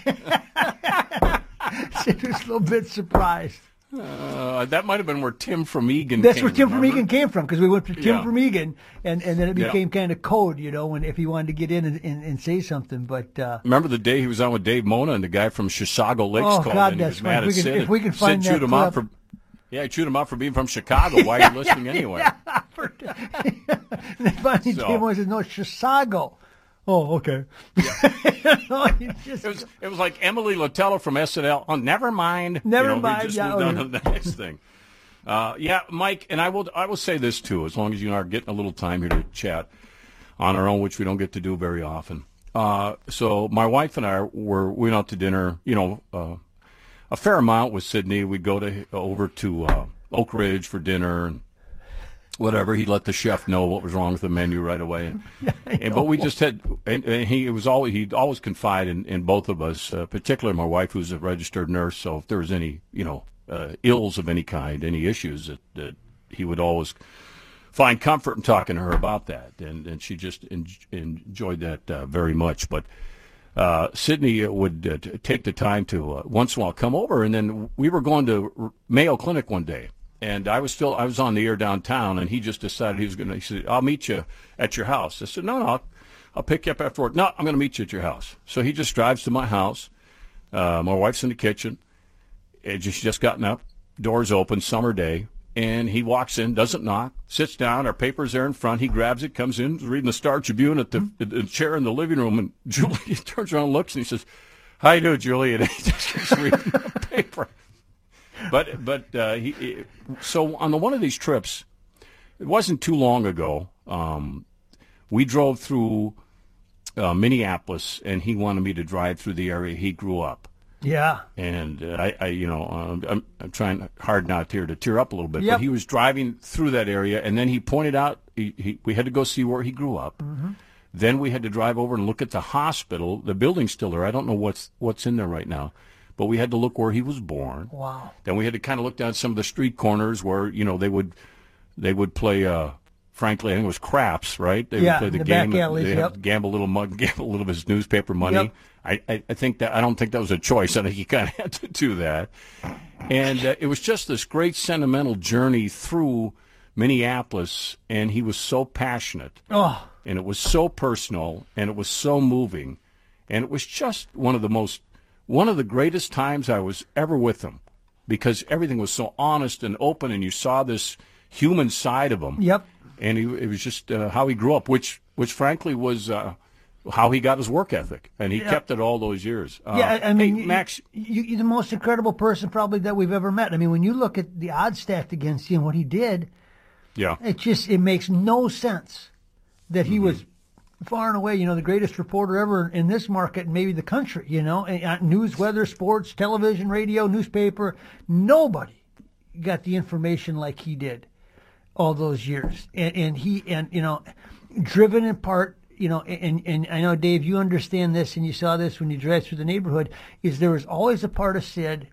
Speaker 1: So he was a little bit surprised.
Speaker 3: Uh, that might have been where Tim from Egan
Speaker 1: That's
Speaker 3: came,
Speaker 1: where Tim
Speaker 3: remember?
Speaker 1: from Egan came from, because we went to Tim
Speaker 3: Yeah.
Speaker 1: from Egan, and, and then it became
Speaker 3: Yeah.
Speaker 1: kind of code, you know, when if he wanted to get in and, and, and say something. But uh,
Speaker 3: remember the day he was on with Dave Mona and the guy from Chisago Lakes
Speaker 1: oh,
Speaker 3: called
Speaker 1: God,
Speaker 3: in. He
Speaker 1: that's
Speaker 3: was mad
Speaker 1: funny.
Speaker 3: at
Speaker 1: If we can-
Speaker 3: Sid.
Speaker 1: if we can find
Speaker 3: Sid
Speaker 1: that
Speaker 3: chewed him out
Speaker 1: clip.
Speaker 3: for yeah, he chewed him out for being from Chicago. Why are you listening
Speaker 1: yeah,
Speaker 3: anyway?
Speaker 1: Yeah. and then finally
Speaker 3: So-
Speaker 1: Dave Mona says, no, Chisago. Oh, okay. no, just,
Speaker 3: it was it was like Emily Latello from S N L. Oh, never mind.
Speaker 1: Never
Speaker 3: you know,
Speaker 1: mind.
Speaker 3: We just
Speaker 1: yeah,
Speaker 3: moved
Speaker 1: oh,
Speaker 3: on
Speaker 1: yeah.
Speaker 3: to the next thing. Uh, yeah, Mike, and I will I will say this too, as long as you and I are getting a little time here to chat on our own, which we don't get to do very often. Uh, so my wife and I were we went out to dinner, you know, uh, a fair amount with Sydney. We'd go to over to uh, Oak Ridge for dinner and whatever. He'd let the chef know what was wrong with the menu right away. And, but we just had, and, and he was always he'd always confide in, in both of us, uh, particularly my wife, who's a registered nurse. So if there was any, you know, uh, ills of any kind, any issues, that, that he would always find comfort in talking to her about that, and and she just en- enjoyed that uh, very much. But uh, Sydney would uh, t- take the time to uh, once in a while come over, and then we were going to Mayo Clinic one day. And I was still, I was on the air downtown, and he just decided he was going to, he said, I'll meet you at your house. I said, no, no, I'll, I'll pick you up after work. No, I'm going to meet you at your house. So he just drives to my house. Uh, my wife's in the kitchen. It just, she's just gotten up, doors open, summer day, and he walks in, doesn't knock, sits down, our paper's there in front. He grabs it, comes in, reading the Star Tribune at the, at the chair in the living room, and Julie turns around and looks, and he says, how you doing, Julie? And he just keeps reading the paper. But but uh, he, he so on the one of these trips, it wasn't too long ago. Um, we drove through uh, Minneapolis, and he wanted me to drive through the area he grew up.
Speaker 1: Yeah.
Speaker 3: And uh, I, I, you know, um, I'm, I'm trying hard not here to tear up a little bit.
Speaker 1: Yep.
Speaker 3: But he was driving through that area, and then he pointed out he, he, we had to go see where he grew up.
Speaker 1: Mm-hmm.
Speaker 3: Then we had to drive over and look at the hospital. The building's still there. I don't know what's what's in there right now. But we had to look where he was born.
Speaker 1: Wow.
Speaker 3: Then we had to kind of look down some of the street corners where, you know, they would they would play, uh, frankly, I think it was craps, right? They
Speaker 1: Yeah,
Speaker 3: would play the,
Speaker 1: the
Speaker 3: game.
Speaker 1: back alleys,
Speaker 3: they
Speaker 1: yep.
Speaker 3: had gamble a little mug, gamble a little of his newspaper money.
Speaker 1: Yep.
Speaker 3: I, I, I think that I don't think that was a choice. I think he kind of had to do that. And uh, it was just this great sentimental journey through Minneapolis, and he was so passionate.
Speaker 1: Oh.
Speaker 3: And it was so personal, and it was so moving. And it was just one of the most One of the greatest times I was ever with him, because everything was so honest and open, and you saw this human side of him.
Speaker 1: Yep.
Speaker 3: And he, it was just uh, how he grew up, which, which frankly was uh, how he got his work ethic, and he
Speaker 1: Yep.
Speaker 3: kept it all those years. Uh,
Speaker 1: Yeah, I, I mean,
Speaker 3: hey, Max,
Speaker 1: you, you're the most incredible person probably that we've ever met. I mean, when you look at the odds stacked against you and what he did,
Speaker 3: yeah,
Speaker 1: it just it makes no sense that he mm-hmm. was far and away, you know, the greatest reporter ever in this market and maybe the country, you know, news, weather, sports, television, radio, newspaper. Nobody got the information like he did all those years. And, and he, and, you know, driven in part, you know, and, and I know, Dave, you understand this and you saw this when you drive through the neighborhood, is there was always a part of Sid,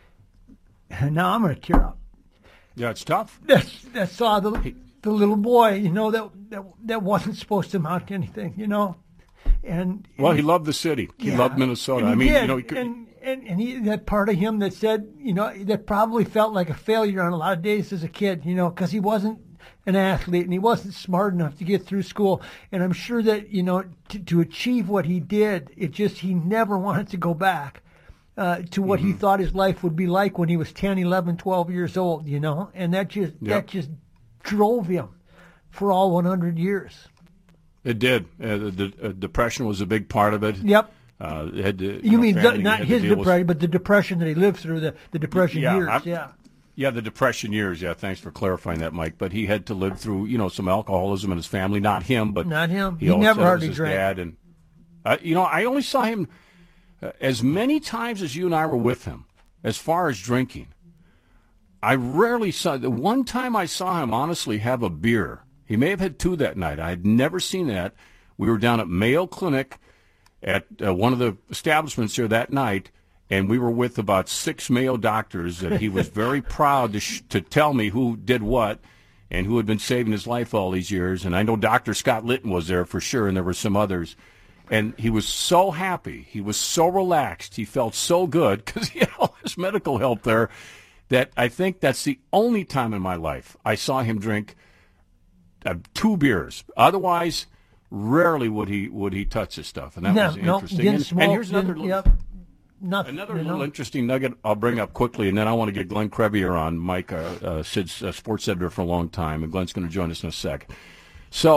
Speaker 1: and now I'm going to tear up.
Speaker 3: Yeah, it's tough.
Speaker 1: That, that saw the... He, the little boy, you know, that, that that wasn't supposed to amount to anything, you know. And
Speaker 3: well, he loved the city. He
Speaker 1: yeah,
Speaker 3: loved Minnesota.
Speaker 1: I
Speaker 3: mean,
Speaker 1: did.
Speaker 3: you know, he could,
Speaker 1: and and and he that part of him that said, you know, that probably felt like a failure on a lot of days as a kid, you know, because he wasn't an athlete and he wasn't smart enough to get through school. And I'm sure that, you know, to, to achieve what he did, it just he never wanted to go back uh, to what mm-hmm. he thought his life would be like when he was ten, eleven, twelve years old, you know, and that just
Speaker 3: yep.
Speaker 1: that just. drove him for all one hundred years.
Speaker 3: It did. Uh, the, the uh, depression was a big part of it.
Speaker 1: Yep.
Speaker 3: Uh, it had to, you,
Speaker 1: you
Speaker 3: know,
Speaker 1: mean
Speaker 3: family,
Speaker 1: the, not his depression, but the depression that he lived through, the, the depression
Speaker 3: yeah,
Speaker 1: years.
Speaker 3: I'm,
Speaker 1: yeah.
Speaker 3: Yeah, the depression years. Yeah, thanks for clarifying that, Mike. But he had to live through, you know, some alcoholism in his family. Not him, but
Speaker 1: not him.
Speaker 3: He,
Speaker 1: he
Speaker 3: always
Speaker 1: never
Speaker 3: said
Speaker 1: hardly
Speaker 3: it was his
Speaker 1: drank.
Speaker 3: Dad, and uh, you know, I only saw him uh, as many times as you and I were with him. As far as drinking, I rarely saw. The one time I saw him honestly have a beer. He may have had two that night. I had never seen that. We were down at Mayo Clinic at uh, one of the establishments here that night, and we were with about six Mayo doctors that he was very proud to sh- to tell me who did what and who had been saving his life all these years. And I know Doctor Scott Litton was there for sure, and there were some others. And he was so happy. He was so relaxed. He felt so good because he had all his medical help there that I think that's the only time in my life I saw him drink uh, two beers. Otherwise, rarely would he would he touch this stuff, and that
Speaker 1: no,
Speaker 3: was
Speaker 1: no,
Speaker 3: interesting.
Speaker 1: Didn't
Speaker 3: and,
Speaker 1: smoke,
Speaker 3: and here's another
Speaker 1: didn't,
Speaker 3: little,
Speaker 1: yep, nothing,
Speaker 3: another
Speaker 1: you know?
Speaker 3: little interesting nugget I'll bring up quickly, and then I want to get Glenn Crevier on, Mike, uh, uh, Sid's uh, sports editor for a long time, and Glenn's going to join us in a sec. So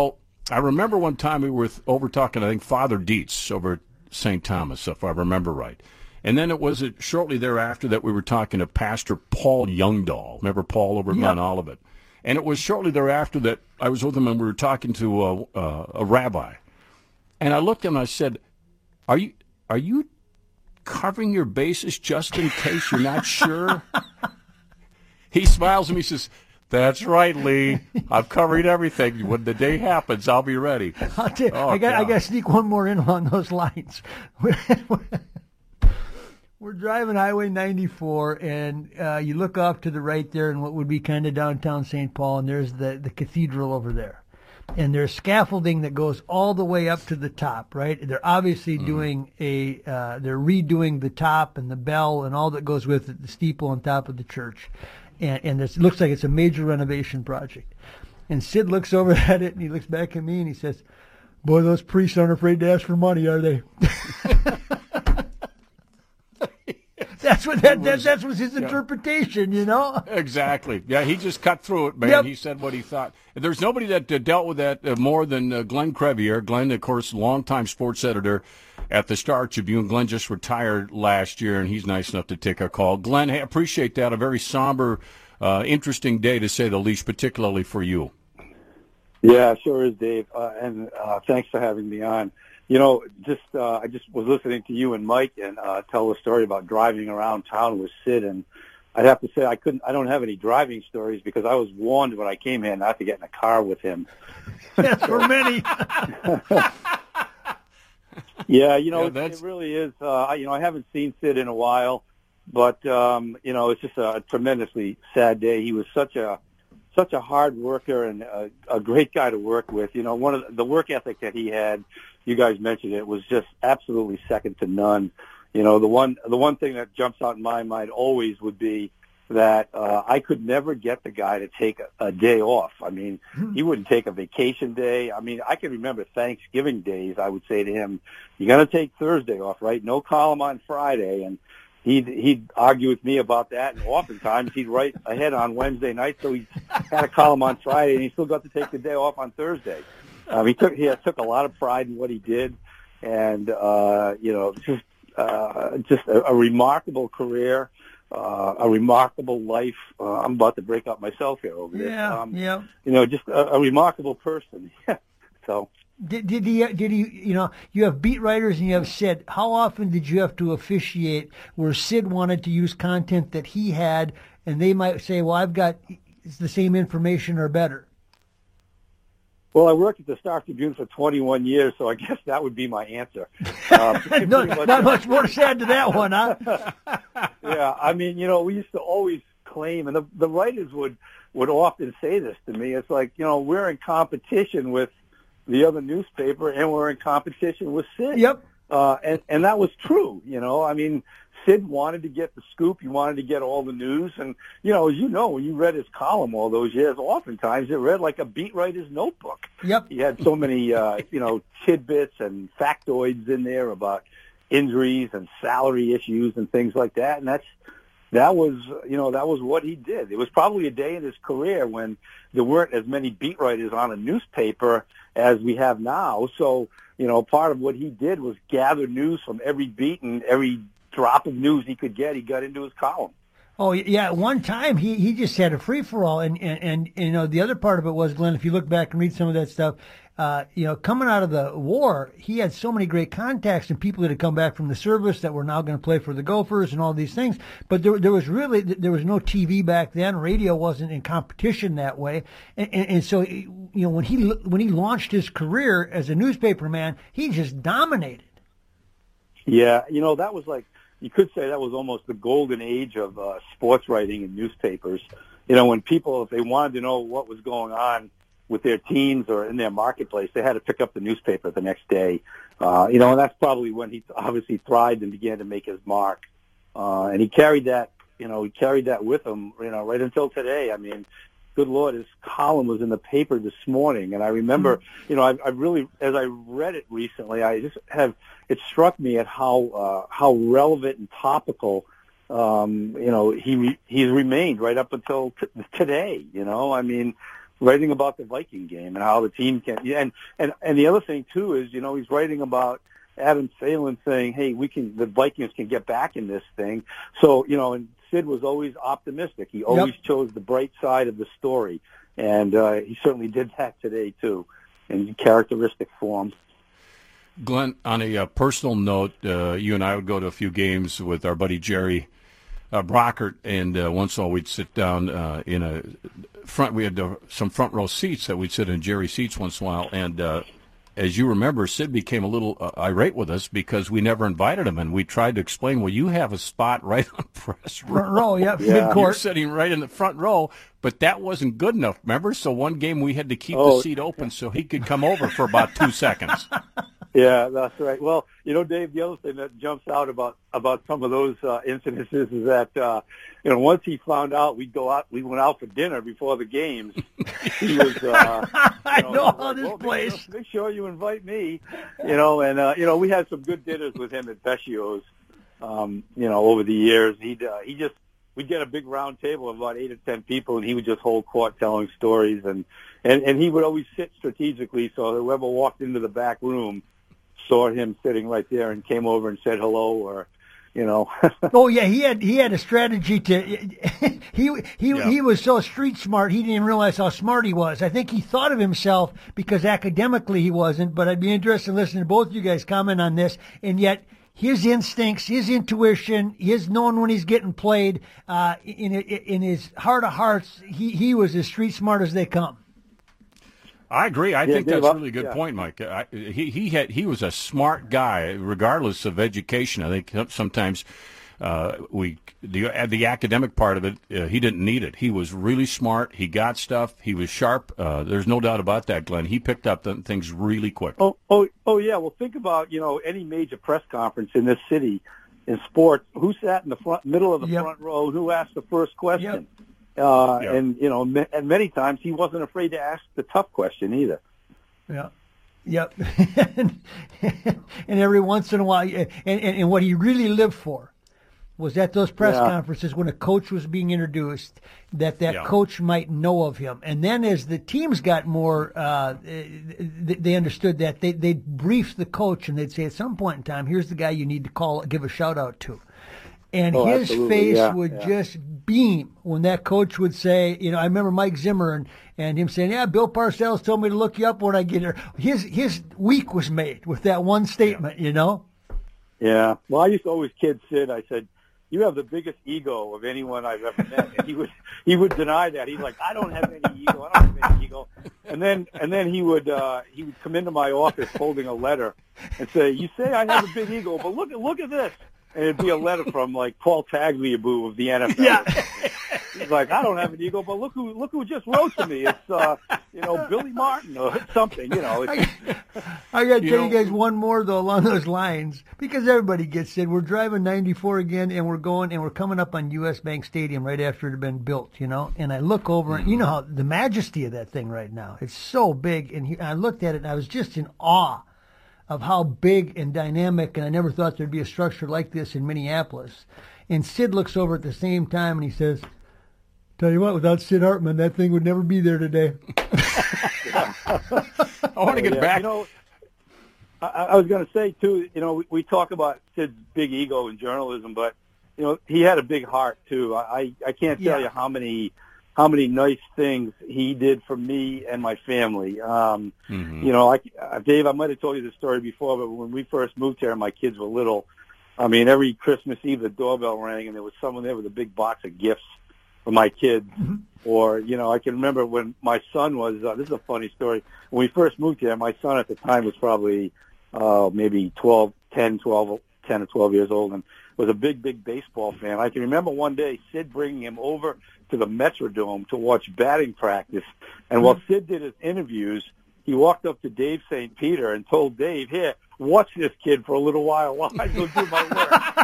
Speaker 3: I remember one time we were over talking, I think, Father Dietz over at Saint Thomas, if I remember right. And then it was it shortly thereafter that we were talking to Pastor Paul Youngdahl. Remember Paul over at
Speaker 1: Yep.
Speaker 3: Mount Olivet? And it was shortly thereafter that I was with him and we were talking to a, a, a rabbi. And I looked at him and I said, are you are you covering your bases just in case you're not sure? He smiles at me and says, that's right, Lee. I've covered everything. When the day happens, I'll be ready.
Speaker 1: I'll tell you,
Speaker 3: Oh,
Speaker 1: I got I
Speaker 3: God.
Speaker 1: got to sneak one more in along those lines. We're driving Highway ninety-four, and uh, you look off to the right there in what would be kind of downtown Saint Paul, and there's the, the cathedral over there. And there's scaffolding that goes all the way up to the top, right? They're obviously
Speaker 3: Mm-hmm.
Speaker 1: doing a, uh, they're redoing the top and the bell and all that goes with it, the steeple on top of the church. And, and it looks like it's a major renovation project. And Sid looks over at it, and he looks back at me, and he says, boy, those priests aren't afraid to ask for money, are they? That's what that, that that was his interpretation, you know.
Speaker 3: Exactly. Yeah, he just cut through it, man.
Speaker 1: Yep.
Speaker 3: He said what he thought. There's nobody that uh, dealt with that uh, more than uh, Glenn Crevier. Glenn, of course, longtime sports editor at the Star Tribune. Glenn just retired last year, and he's nice enough to take our call. Glenn, hey, appreciate that. A very somber, uh, interesting day, to say the least, particularly for you.
Speaker 6: Yeah, sure is, Dave. Uh, and uh, thanks for having me on. You know, just uh, I just was listening to you and Mike and uh, tell a story about driving around town with Sid, and I'd have to say I couldn't. I don't have any driving stories because I was warned when I came here not to get in a car with him.
Speaker 1: That's for many.
Speaker 6: Yeah, you know,
Speaker 3: Yeah,
Speaker 6: it,
Speaker 3: that's-
Speaker 6: it really is. Uh, I- you know, I haven't seen Sid in a while, but um, you know, it's just a tremendously sad day. He was such a such a hard worker and a, a great guy to work with. You know, one of the, the work ethic that he had, you guys mentioned it, was just absolutely second to none. You know, the one the one thing that jumps out in my mind always would be that uh, I could never get the guy to take a, a day off. I mean, he wouldn't take a vacation day. I mean, I can remember Thanksgiving days. I would say to him, "You're going to take Thursday off, right? No column on Friday." And he'd he'd argue with me about that, and oftentimes he'd write ahead on Wednesday night, so he had a column on Friday, and he still got to take the day off on Thursday. Um, he took he took a lot of pride in what he did, and uh, you know, just uh, just a, a remarkable career, uh, a remarkable life. Uh, I'm about to break up myself here over this.
Speaker 1: Yeah,
Speaker 6: Um,
Speaker 1: yeah.
Speaker 6: You know, just a, a remarkable person. So.
Speaker 1: Did, did he? Did he? You know, you have beat writers and you have Sid. How often did you have to officiate where Sid wanted to use content that he had, and they might say, "Well, I've got the same information or better"?
Speaker 6: Well, I worked at the Star Tribune for twenty-one years, so I guess that would be my answer. Uh,
Speaker 1: no,
Speaker 6: pretty much-
Speaker 1: not much more to say to that one, huh?
Speaker 6: Yeah, I mean, you know, we used to always claim, and the, the writers would, would often say this to me. It's like, you know, we're in competition with the other newspaper, and we're in competition with Sid.
Speaker 1: Yep.
Speaker 6: Uh, and, and that was true, you know. I mean, Sid wanted to get the scoop. He wanted to get all the news. And, you know, as you know, when you read his column all those years, oftentimes it read like a beat writer's notebook.
Speaker 1: Yep.
Speaker 6: He had so many, uh, you know, tidbits and factoids in there about injuries and salary issues and things like that. And that's, that was, you know, that was what he did. It was probably a day in his career when there weren't as many beat writers on a newspaper as we have now. So, you know, part of what he did was gather news from every beat, and every drop of news he could get, he got into his column.
Speaker 1: Oh yeah, at one time he, he just had a free for all, and, and and you know the other part of it was, Glenn, if you look back and read some of that stuff, uh, you know, coming out of the war, he had so many great contacts and people that had come back from the service that were now going to play for the Gophers and all these things. But there there was really there was no T V back then. Radio wasn't in competition that way, and, and, and so you know when he when he launched his career as a newspaper man, he just dominated.
Speaker 6: Yeah, you know, that was like, you could say that was almost the golden age of uh, sports writing in newspapers. You know, when people, if they wanted to know what was going on with their teams or in their marketplace, they had to pick up the newspaper the next day. Uh, you know, and that's probably when he obviously thrived and began to make his mark. Uh, and he carried that, you know, he carried that with him, you know, right until today. I mean, good Lord, his column was in the paper this morning. And I remember, you know, I, I really, as I read it recently, I just have, it struck me at how, uh, how relevant and topical, um, you know, he, he's remained right up until t- today, you know, I mean, writing about the Viking game and how the team can. And and and the other thing too is, you know, he's writing about Adam Phelan saying, "Hey, we can. The Vikings can get back in this thing." So, you know, and Sid was always optimistic. He always yep. chose the bright side of the story, and uh, he certainly did that today too, in characteristic form.
Speaker 3: Glenn, on a uh, personal note, uh, you and I would go to a few games with our buddy Jerry uh, Brockert, and uh, once in a while we'd sit down uh, in a front. We had uh, some front row seats that we'd sit in Jerry's seats once in a while, and uh, as you remember, Sid became a little uh, irate with us because we never invited him, and we tried to explain, well, you have a spot right on press row.
Speaker 1: Front row, yeah,
Speaker 3: yeah.
Speaker 1: mid-court.
Speaker 3: You're sitting right in the front row, but that wasn't good enough, remember? So one game we had to keep
Speaker 6: oh.
Speaker 3: the seat open so he could come over for about two seconds.
Speaker 6: Yeah, that's right. Well, you know, Dave, the other thing that jumps out about about some of those uh, incidences is that, uh, you know, once he found out we'd go out, we went out for dinner before the games. He was, uh,
Speaker 1: I
Speaker 6: you know,
Speaker 1: know
Speaker 6: like,
Speaker 1: how this
Speaker 6: well,
Speaker 1: place.
Speaker 6: Make sure, make sure you invite me, you know, and uh, you know, we had some good dinners with him at Vecchio's, um, you know, over the years. He'd uh, he just we'd get a big round table of about eight or ten people, and he would just hold court telling stories, and and and he would always sit strategically so whoever walked into the back room saw him sitting right there and came over and said hello, or, you know.
Speaker 1: Oh yeah, he had he had a strategy to. he he
Speaker 3: yeah.
Speaker 1: he was so street smart. He didn't even realize how smart he was. I think he thought of himself because academically he wasn't. But I'd be interested in listening to both of you guys comment on this. And yet, his instincts, his intuition, his knowing when he's getting played, uh, in in his heart of hearts, he he was as street smart as they come.
Speaker 3: I agree. I
Speaker 6: yeah,
Speaker 3: think
Speaker 6: Dave,
Speaker 3: that's a really good
Speaker 6: yeah.
Speaker 3: point, Mike. I, he he had he was a smart guy, regardless of education. I think sometimes uh, we the the academic part of it, uh, he didn't need it. He was really smart. He got stuff. He was sharp. Uh, there's no doubt about that, Glenn. He picked up the, things really quick.
Speaker 6: Oh, oh, oh, yeah. Well, think about, you know, any major press conference in this city in sports. Who sat in the front middle of the
Speaker 1: yep.
Speaker 6: front row? Who asked the first question?
Speaker 1: Yep.
Speaker 6: Uh,
Speaker 3: Yep.
Speaker 6: And, you know, and many times he wasn't afraid to ask the tough question either.
Speaker 1: Yeah. Yep. and, and every once in a while, and, and, and what he really lived for was at those press
Speaker 6: yeah.
Speaker 1: conferences when a coach was being introduced, that that
Speaker 3: yeah.
Speaker 1: coach might know of him. And then as the teams got more, uh, they, they understood that, they, they'd brief the coach and they'd say at some point in time, here's the guy you need to call, give a shout out to. And
Speaker 6: oh,
Speaker 1: his
Speaker 6: absolutely.
Speaker 1: face
Speaker 6: yeah,
Speaker 1: would
Speaker 6: yeah.
Speaker 1: just beam when that coach would say, you know, I remember Mike Zimmer and, and him saying, yeah, Bill Parcells told me to look you up when I get here. His his week was made with that one statement, yeah. you know?
Speaker 6: Yeah. Well, I used to always kid Sid. I said, you have the biggest ego of anyone I've ever met. And he would he would deny that. He's like, I don't have any ego. I don't have any ego. And then and then he would uh, he would come into my office holding a letter and say, you say I have a big ego, but look at look at this. And it'd be a letter from like Paul Tagliabue of the N F L.
Speaker 1: Yeah.
Speaker 6: He's like, I don't have an ego, but look who look who just wrote to me. It's uh, you know, Billy Martin or something. You know. It's,
Speaker 1: I, I got to
Speaker 3: You
Speaker 1: tell
Speaker 3: know,
Speaker 1: you guys one more though along those lines because everybody gets it. We're driving ninety-four again, and we're going and we're coming up on U S Bank Stadium right after it had been built. You know, and I look over and you know how the majesty of that thing right now. It's so big, and he, I looked at it and I was just in awe of how big and dynamic, and I never thought there'd be a structure like this in Minneapolis. And Sid looks over at the same time and he says, tell you what, without Sid Hartman, that thing would never be there today.
Speaker 3: I want to get
Speaker 6: yeah,
Speaker 3: back.
Speaker 6: You know, I, I was going to say, too, you know, we, we talk about Sid's big ego in journalism, but, you know, he had a big heart, too. I, I can't tell
Speaker 1: Yeah.
Speaker 6: you how many how many nice things he did for me and my family. Um,
Speaker 3: Mm-hmm.
Speaker 6: You know, I, uh, Dave, I might have told you this story before, but when we first moved here and my kids were little, I mean, every Christmas Eve the doorbell rang and there was someone there with a big box of gifts for my kids.
Speaker 1: Mm-hmm.
Speaker 6: Or, you know, I can remember when my son was, uh, this is a funny story. When we first moved here, my son at the time was probably uh, maybe twelve, ten, twelve, ten or twelve years old and was a big, big baseball fan. I can remember one day Sid bringing him over to the Metrodome to watch batting practice. And while Sid did his interviews, he walked up to Dave Saint Peter and told Dave, here, watch this kid for a little while while I go do my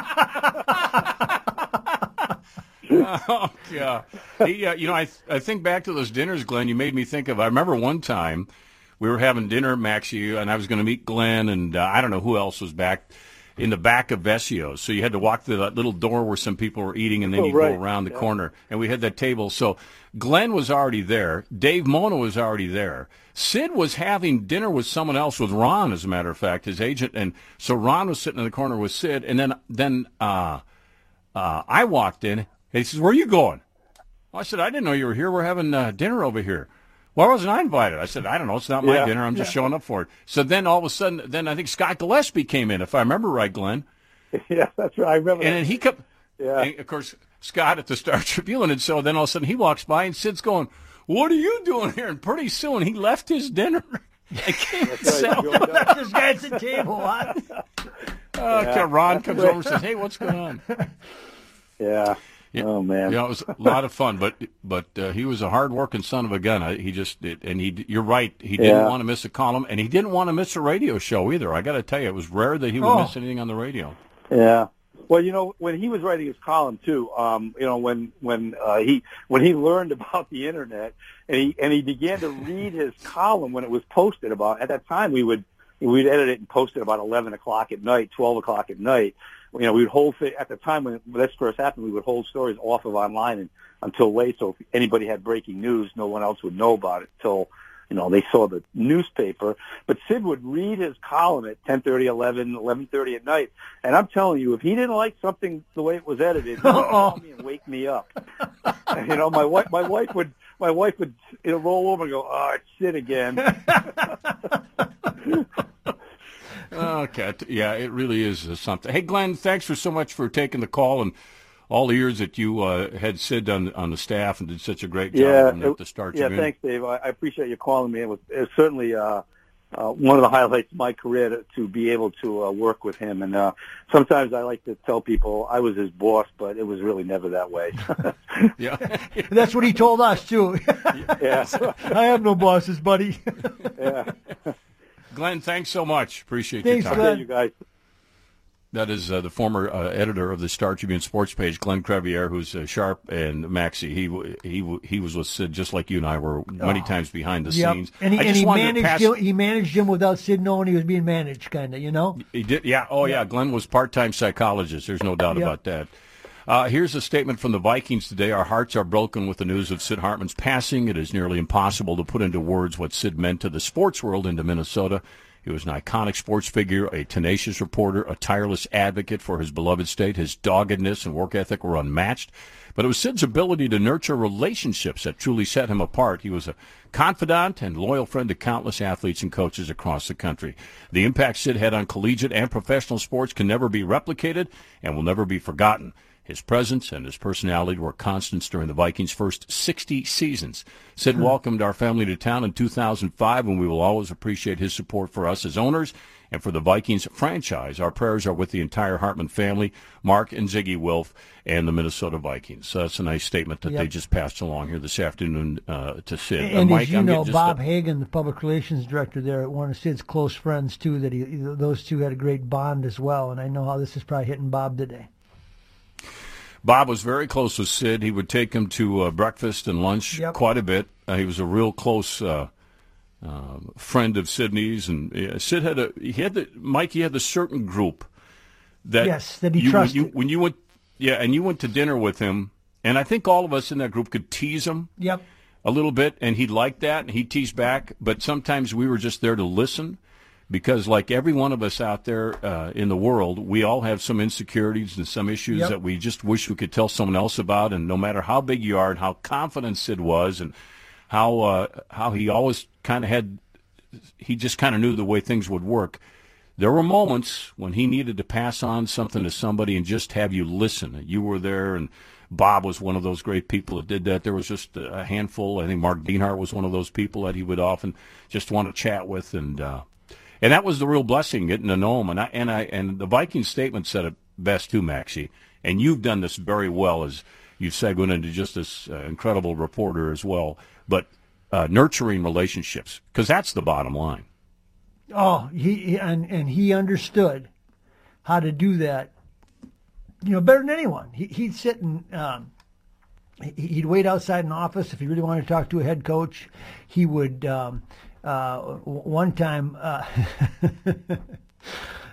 Speaker 6: work.
Speaker 3: Oh, yeah. He, uh, you know, I I think back to those dinners, Glenn. You made me think of. I remember one time we were having dinner, Maxie, and I was going to meet Glenn, and uh, I don't know who else was back. in the back of Vessio's. So you had to walk through that little door where some people were eating, and then
Speaker 6: Oh,
Speaker 3: you
Speaker 6: right.
Speaker 3: go around the
Speaker 6: Yeah.
Speaker 3: corner. And we had that table. So Glenn was already there. Dave Mona was already there. Sid was having dinner with someone else, with Ron, as a matter of fact, his agent. And so Ron was sitting in the corner with Sid. And then then uh, uh, I walked in, and he says, "Where are you going?" Well, I said, "I didn't know you were here. We're having uh, dinner over here." Why wasn't I invited? I said, "I don't know. It's not my
Speaker 6: Yeah.
Speaker 3: dinner. I'm just showing up for it." So then all of a sudden, then I think Scott Gillespie came in, if I remember right, Glenn.
Speaker 6: Yeah, that's right. I remember.
Speaker 3: And
Speaker 6: that.
Speaker 3: then he kept,
Speaker 6: Yeah.
Speaker 3: and of course, Scott at the Star Tribune. And so then all of a sudden he walks by, and Sid's going, "What are you doing here?" And pretty soon he left his dinner and came and sat
Speaker 6: Joe Dunn.
Speaker 1: Left this guy at the table. What?
Speaker 3: Uh,
Speaker 6: Yeah.
Speaker 3: Ron comes over and says, "Hey, what's going on?"
Speaker 6: Yeah.
Speaker 3: Yeah.
Speaker 6: Oh man.
Speaker 3: Yeah, it was a lot of fun, but but uh, he was a hard-working son of a gun. I, he just did, and he. You're right. He didn't
Speaker 6: Yeah.
Speaker 3: want to miss a column, and he didn't want to miss a radio show either. I got to tell you, it was rare that he would
Speaker 1: Oh.
Speaker 3: miss anything on the radio.
Speaker 6: Yeah. Well, you know, when he was writing his column too, um, you know, when when uh, he when he learned about the internet and he and he began to read his column when it was posted. About at that time, we would we'd edit it and post it about eleven o'clock at night, twelve o'clock at night. You know, we'd hold at the time when this first happened, we would hold stories off of online and, until late. So if anybody had breaking news, no one else would know about it until, you know, they saw the newspaper. But Sid would read his column at ten thirty, eleven, eleven thirty at night. And I'm telling you, if he didn't like something the way it was edited, he would call me and wake me up. You know, my wife, my wife would, my wife would you know, roll over and go, "Oh, it's Sid again."
Speaker 3: Okay, yeah, it really is uh, something. Hey, Glenn, thanks for so much for taking the call and all the years that you uh, had Sid on on the staff and did such a great job
Speaker 6: Yeah,
Speaker 3: on at the Star
Speaker 6: yeah.
Speaker 3: Tribune.
Speaker 6: Thanks, Dave. I, I appreciate you calling me. It was, it was certainly uh, uh, one of the highlights of my career to, to be able to uh, work with him. And uh, sometimes I like to tell people I was his boss, but it was really never that way.
Speaker 3: Yeah.
Speaker 1: That's what he told us too.
Speaker 6: Yeah,
Speaker 1: I have no bosses, buddy.
Speaker 6: yeah.
Speaker 3: Glenn, thanks so much. Appreciate
Speaker 1: Thanks,
Speaker 3: your time.
Speaker 1: Glenn.
Speaker 6: Okay, you guys.
Speaker 3: That is uh, the former uh, editor of the Star Tribune sports page, Glenn Crevier, who's uh, sharp and Maxie. He w- he w- he was with Sid just like you and I were many times behind the
Speaker 1: Yep.
Speaker 3: scenes.
Speaker 1: And he,
Speaker 3: I
Speaker 1: and
Speaker 3: just
Speaker 1: he
Speaker 3: wanted to
Speaker 1: managed
Speaker 3: pass-
Speaker 1: him, he managed him without Sid knowing he was being managed, kind of, you know?
Speaker 3: He did, yeah. Oh, yeah. Glenn was part-time psychologist. There's no doubt
Speaker 1: Yep.
Speaker 3: about that. Uh, here's a statement from the Vikings today. Our hearts are broken with the news of Sid Hartman's passing. It is nearly impossible to put into words what Sid meant to the sports world and to Minnesota. He was an iconic sports figure, a tenacious reporter, a tireless advocate for his beloved state. His doggedness and work ethic were unmatched. But it was Sid's ability to nurture relationships that truly set him apart. He was a confidant and loyal friend to countless athletes and coaches across the country. The impact Sid had on collegiate and professional sports can never be replicated and will never be forgotten. His presence and his personality were constants during the Vikings' first sixty seasons. Sid welcomed our family to town in two thousand five, and we will always appreciate his support for us as owners and for the Vikings franchise. Our prayers are with the entire Hartman family, Mark and Ziggy Wilf, and the Minnesota Vikings. So that's a nice statement that
Speaker 1: Yep.
Speaker 3: they just passed along here this afternoon uh, to Sid. Uh,
Speaker 1: And
Speaker 3: Mike,
Speaker 1: as you
Speaker 3: I'm
Speaker 1: know,
Speaker 3: getting just
Speaker 1: Bob
Speaker 3: a-
Speaker 1: Hagan, the public relations director there, one of Sid's close friends too, that he those two had a great bond as well. And I know how this is probably hitting Bob today.
Speaker 3: Bob was very close with Sid. He would take him to uh, breakfast and lunch
Speaker 1: Yep.
Speaker 3: quite a bit. Uh, he was a real close uh, uh, friend of Sidney's, and uh, Sid had a he had the Mike. He had the certain group that
Speaker 1: Yes, that he
Speaker 3: you,
Speaker 1: trusted.
Speaker 3: When you, when you went, yeah, and you went to dinner with him, and I think all of us in that group could tease him
Speaker 1: Yep.
Speaker 3: a little bit, and he liked that, and he teased back. But sometimes we were just there to listen, because like every one of us out there uh, in the world, we all have some insecurities and some issues
Speaker 1: Yep.
Speaker 3: that we just wish we could tell someone else about. And no matter how big you are and how confident Sid was, and how uh, how he always kind of had, he just kind of knew the way things would work. There were moments when he needed to pass on something to somebody and just have you listen. You were there, and Bob was one of those great people that did that. There was just a handful. I think Mark Dienhart was one of those people that he would often just want to chat with, and uh, and that was the real blessing, getting to know him. And I and I and the Vikings statement said it best too, Maxie. And you've done this very well, as you've segued into just this uh, incredible reporter as well. But uh, nurturing relationships, because that's the bottom line.
Speaker 1: Oh, he he- and and he understood how to do that. You know, better than anyone. He he'd sit and um, he- he'd wait outside an office if he really wanted to talk to a head coach. He would. Um, uh, w- one time, uh,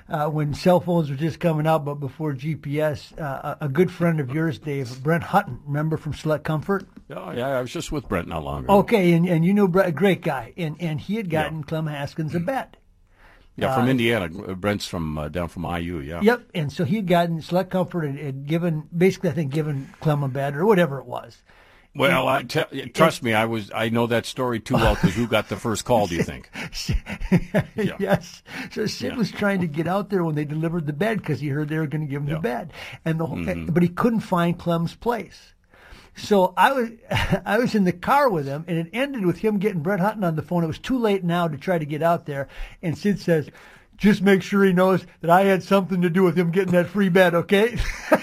Speaker 1: uh, when cell phones were just coming out, but before G P S. Uh, a good friend of yours, Dave, Brent Hutton, remember from Select Comfort?
Speaker 3: Oh, yeah, I was just with Brent not long ago.
Speaker 1: Okay, and, and you know Brent, a great guy, and, and he had gotten
Speaker 3: Yeah.
Speaker 1: Clem Haskins a bet.
Speaker 3: Yeah, from
Speaker 1: Uh,
Speaker 3: Indiana. Brent's from uh, down from I U, yeah.
Speaker 1: Yep, and so he had gotten Select Comfort and had given, basically, I think, given Clem a bet or whatever it was.
Speaker 3: Well, I te- trust me, I was I know that story too well because who got the first call, do you think? Yeah.
Speaker 1: Yes. So Sid
Speaker 3: Yeah.
Speaker 1: was trying to get out there when they delivered the bed because he heard they were going to give him
Speaker 3: Yeah.
Speaker 1: the bed, and the whole,
Speaker 3: Mhm.
Speaker 1: but he couldn't find Clem's place. So I was I was in the car with him, and it ended with him getting Brent Hutton on the phone. It was too late now to try to get out there, and Sid says, "Just make sure he knows that I had something to do with him getting that free bed, okay?"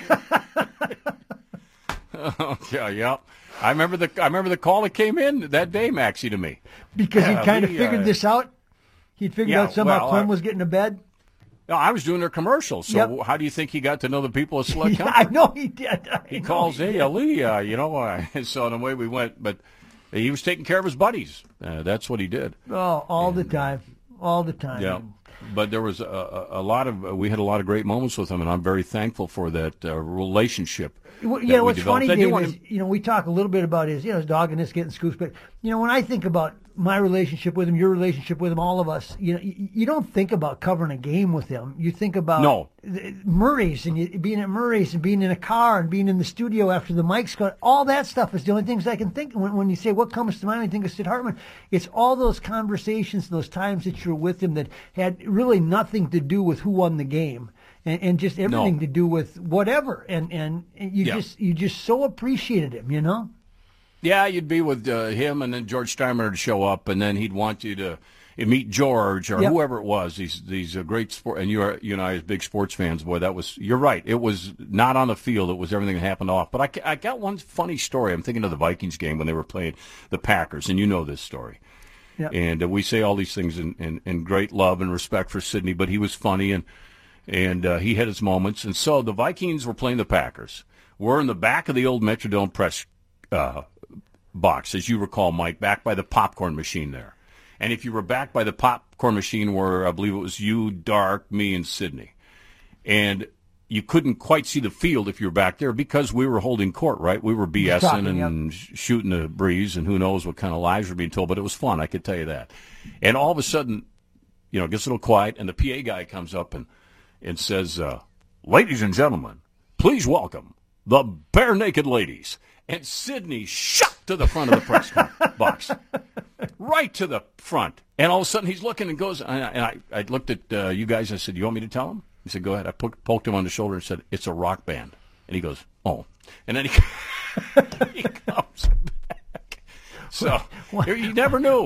Speaker 3: yeah, yeah. I remember the I remember the call that came in that day, Maxie, to me.
Speaker 1: Because
Speaker 3: Yeah,
Speaker 1: he kind of
Speaker 3: we,
Speaker 1: figured
Speaker 3: uh,
Speaker 1: this out. He'd figured
Speaker 3: yeah,
Speaker 1: out somehow
Speaker 3: well,
Speaker 1: Clem
Speaker 3: uh,
Speaker 1: was getting a bed.
Speaker 3: No, I was doing their commercials, so
Speaker 1: Yep.
Speaker 3: how do you think he got to know the people at Select
Speaker 1: Yeah,
Speaker 3: Comfort?
Speaker 1: I know he did. I
Speaker 3: He
Speaker 1: know
Speaker 3: calls,
Speaker 1: he
Speaker 3: hey,
Speaker 1: did.
Speaker 3: Ali, uh, you know, uh, so and away we went. But he was taking care of his buddies. Uh, that's what he did.
Speaker 1: Oh, all the time, all the time.
Speaker 3: Yeah. But there was a, a, a lot of, uh, we had a lot of great moments with him, and I'm very thankful for that uh, relationship.
Speaker 1: Well,
Speaker 3: that
Speaker 1: yeah,
Speaker 3: we
Speaker 1: what's
Speaker 3: developed.
Speaker 1: funny,
Speaker 3: I do
Speaker 1: Dave,
Speaker 3: want
Speaker 1: is,
Speaker 3: to-
Speaker 1: you know, we talk a little bit about his, you know, his dog and his getting scoops, but, you know, when I think about my relationship with him, your relationship with him, all of us, you know, you, you don't think about covering a game with him. You think about
Speaker 3: No.
Speaker 1: the- Murray's and you, being at Murray's and being in a car and being in the studio after the mic's gone. All that stuff is the only things I can think when, when you say what comes to mind when you think of Sid Hartman. It's all those conversations, those times that you're with him that had really nothing to do with who won the game. And, and just everything
Speaker 3: No.
Speaker 1: to do with whatever, and and, and you
Speaker 3: Yeah.
Speaker 1: just you just so appreciated him, you know.
Speaker 3: Yeah, you'd be with uh, him, and then George Steinbrenner would show up, and then he'd want you to uh, meet George or
Speaker 1: Yep.
Speaker 3: whoever it was. These these uh, great sport, and you are you and I as big sports fans, boy, that was. You're right. It was not on the field. It was everything that happened off. But I, ca- I got one funny story. I'm thinking of the Vikings game when they were playing the Packers, and you know this story.
Speaker 1: Yep.
Speaker 3: And uh, we say all these things in, in, in great love and respect for Sidney, but he was funny and and uh, he had his moments. And so the Vikings were playing the Packers. We're in the back of the old Metrodome press uh, box, as you recall, Mike, back by the popcorn machine there. And if you were back by the popcorn machine where I believe it was you, Dark, me, and Sidney. And you couldn't quite see the field if you were back there because we were holding court, right? We were BSing
Speaker 1: Talking,
Speaker 3: and sh- shooting the breeze, and who knows what kind of lies were being told, but it was fun, I could tell you that. And all of a sudden, you know, it gets a little quiet, and the P A guy comes up and, and says, uh, ladies and gentlemen, please welcome the Bare Naked Ladies. And Sidney shot to the front of the press box, right to the front. And all of a sudden he's looking and goes, and I, and I, I looked at uh, you guys, I said, you want me to tell him? He said, go ahead. I poked, poked him on the shoulder and said, it's a rock band. And he goes, oh. And then he, he comes back. So you never knew.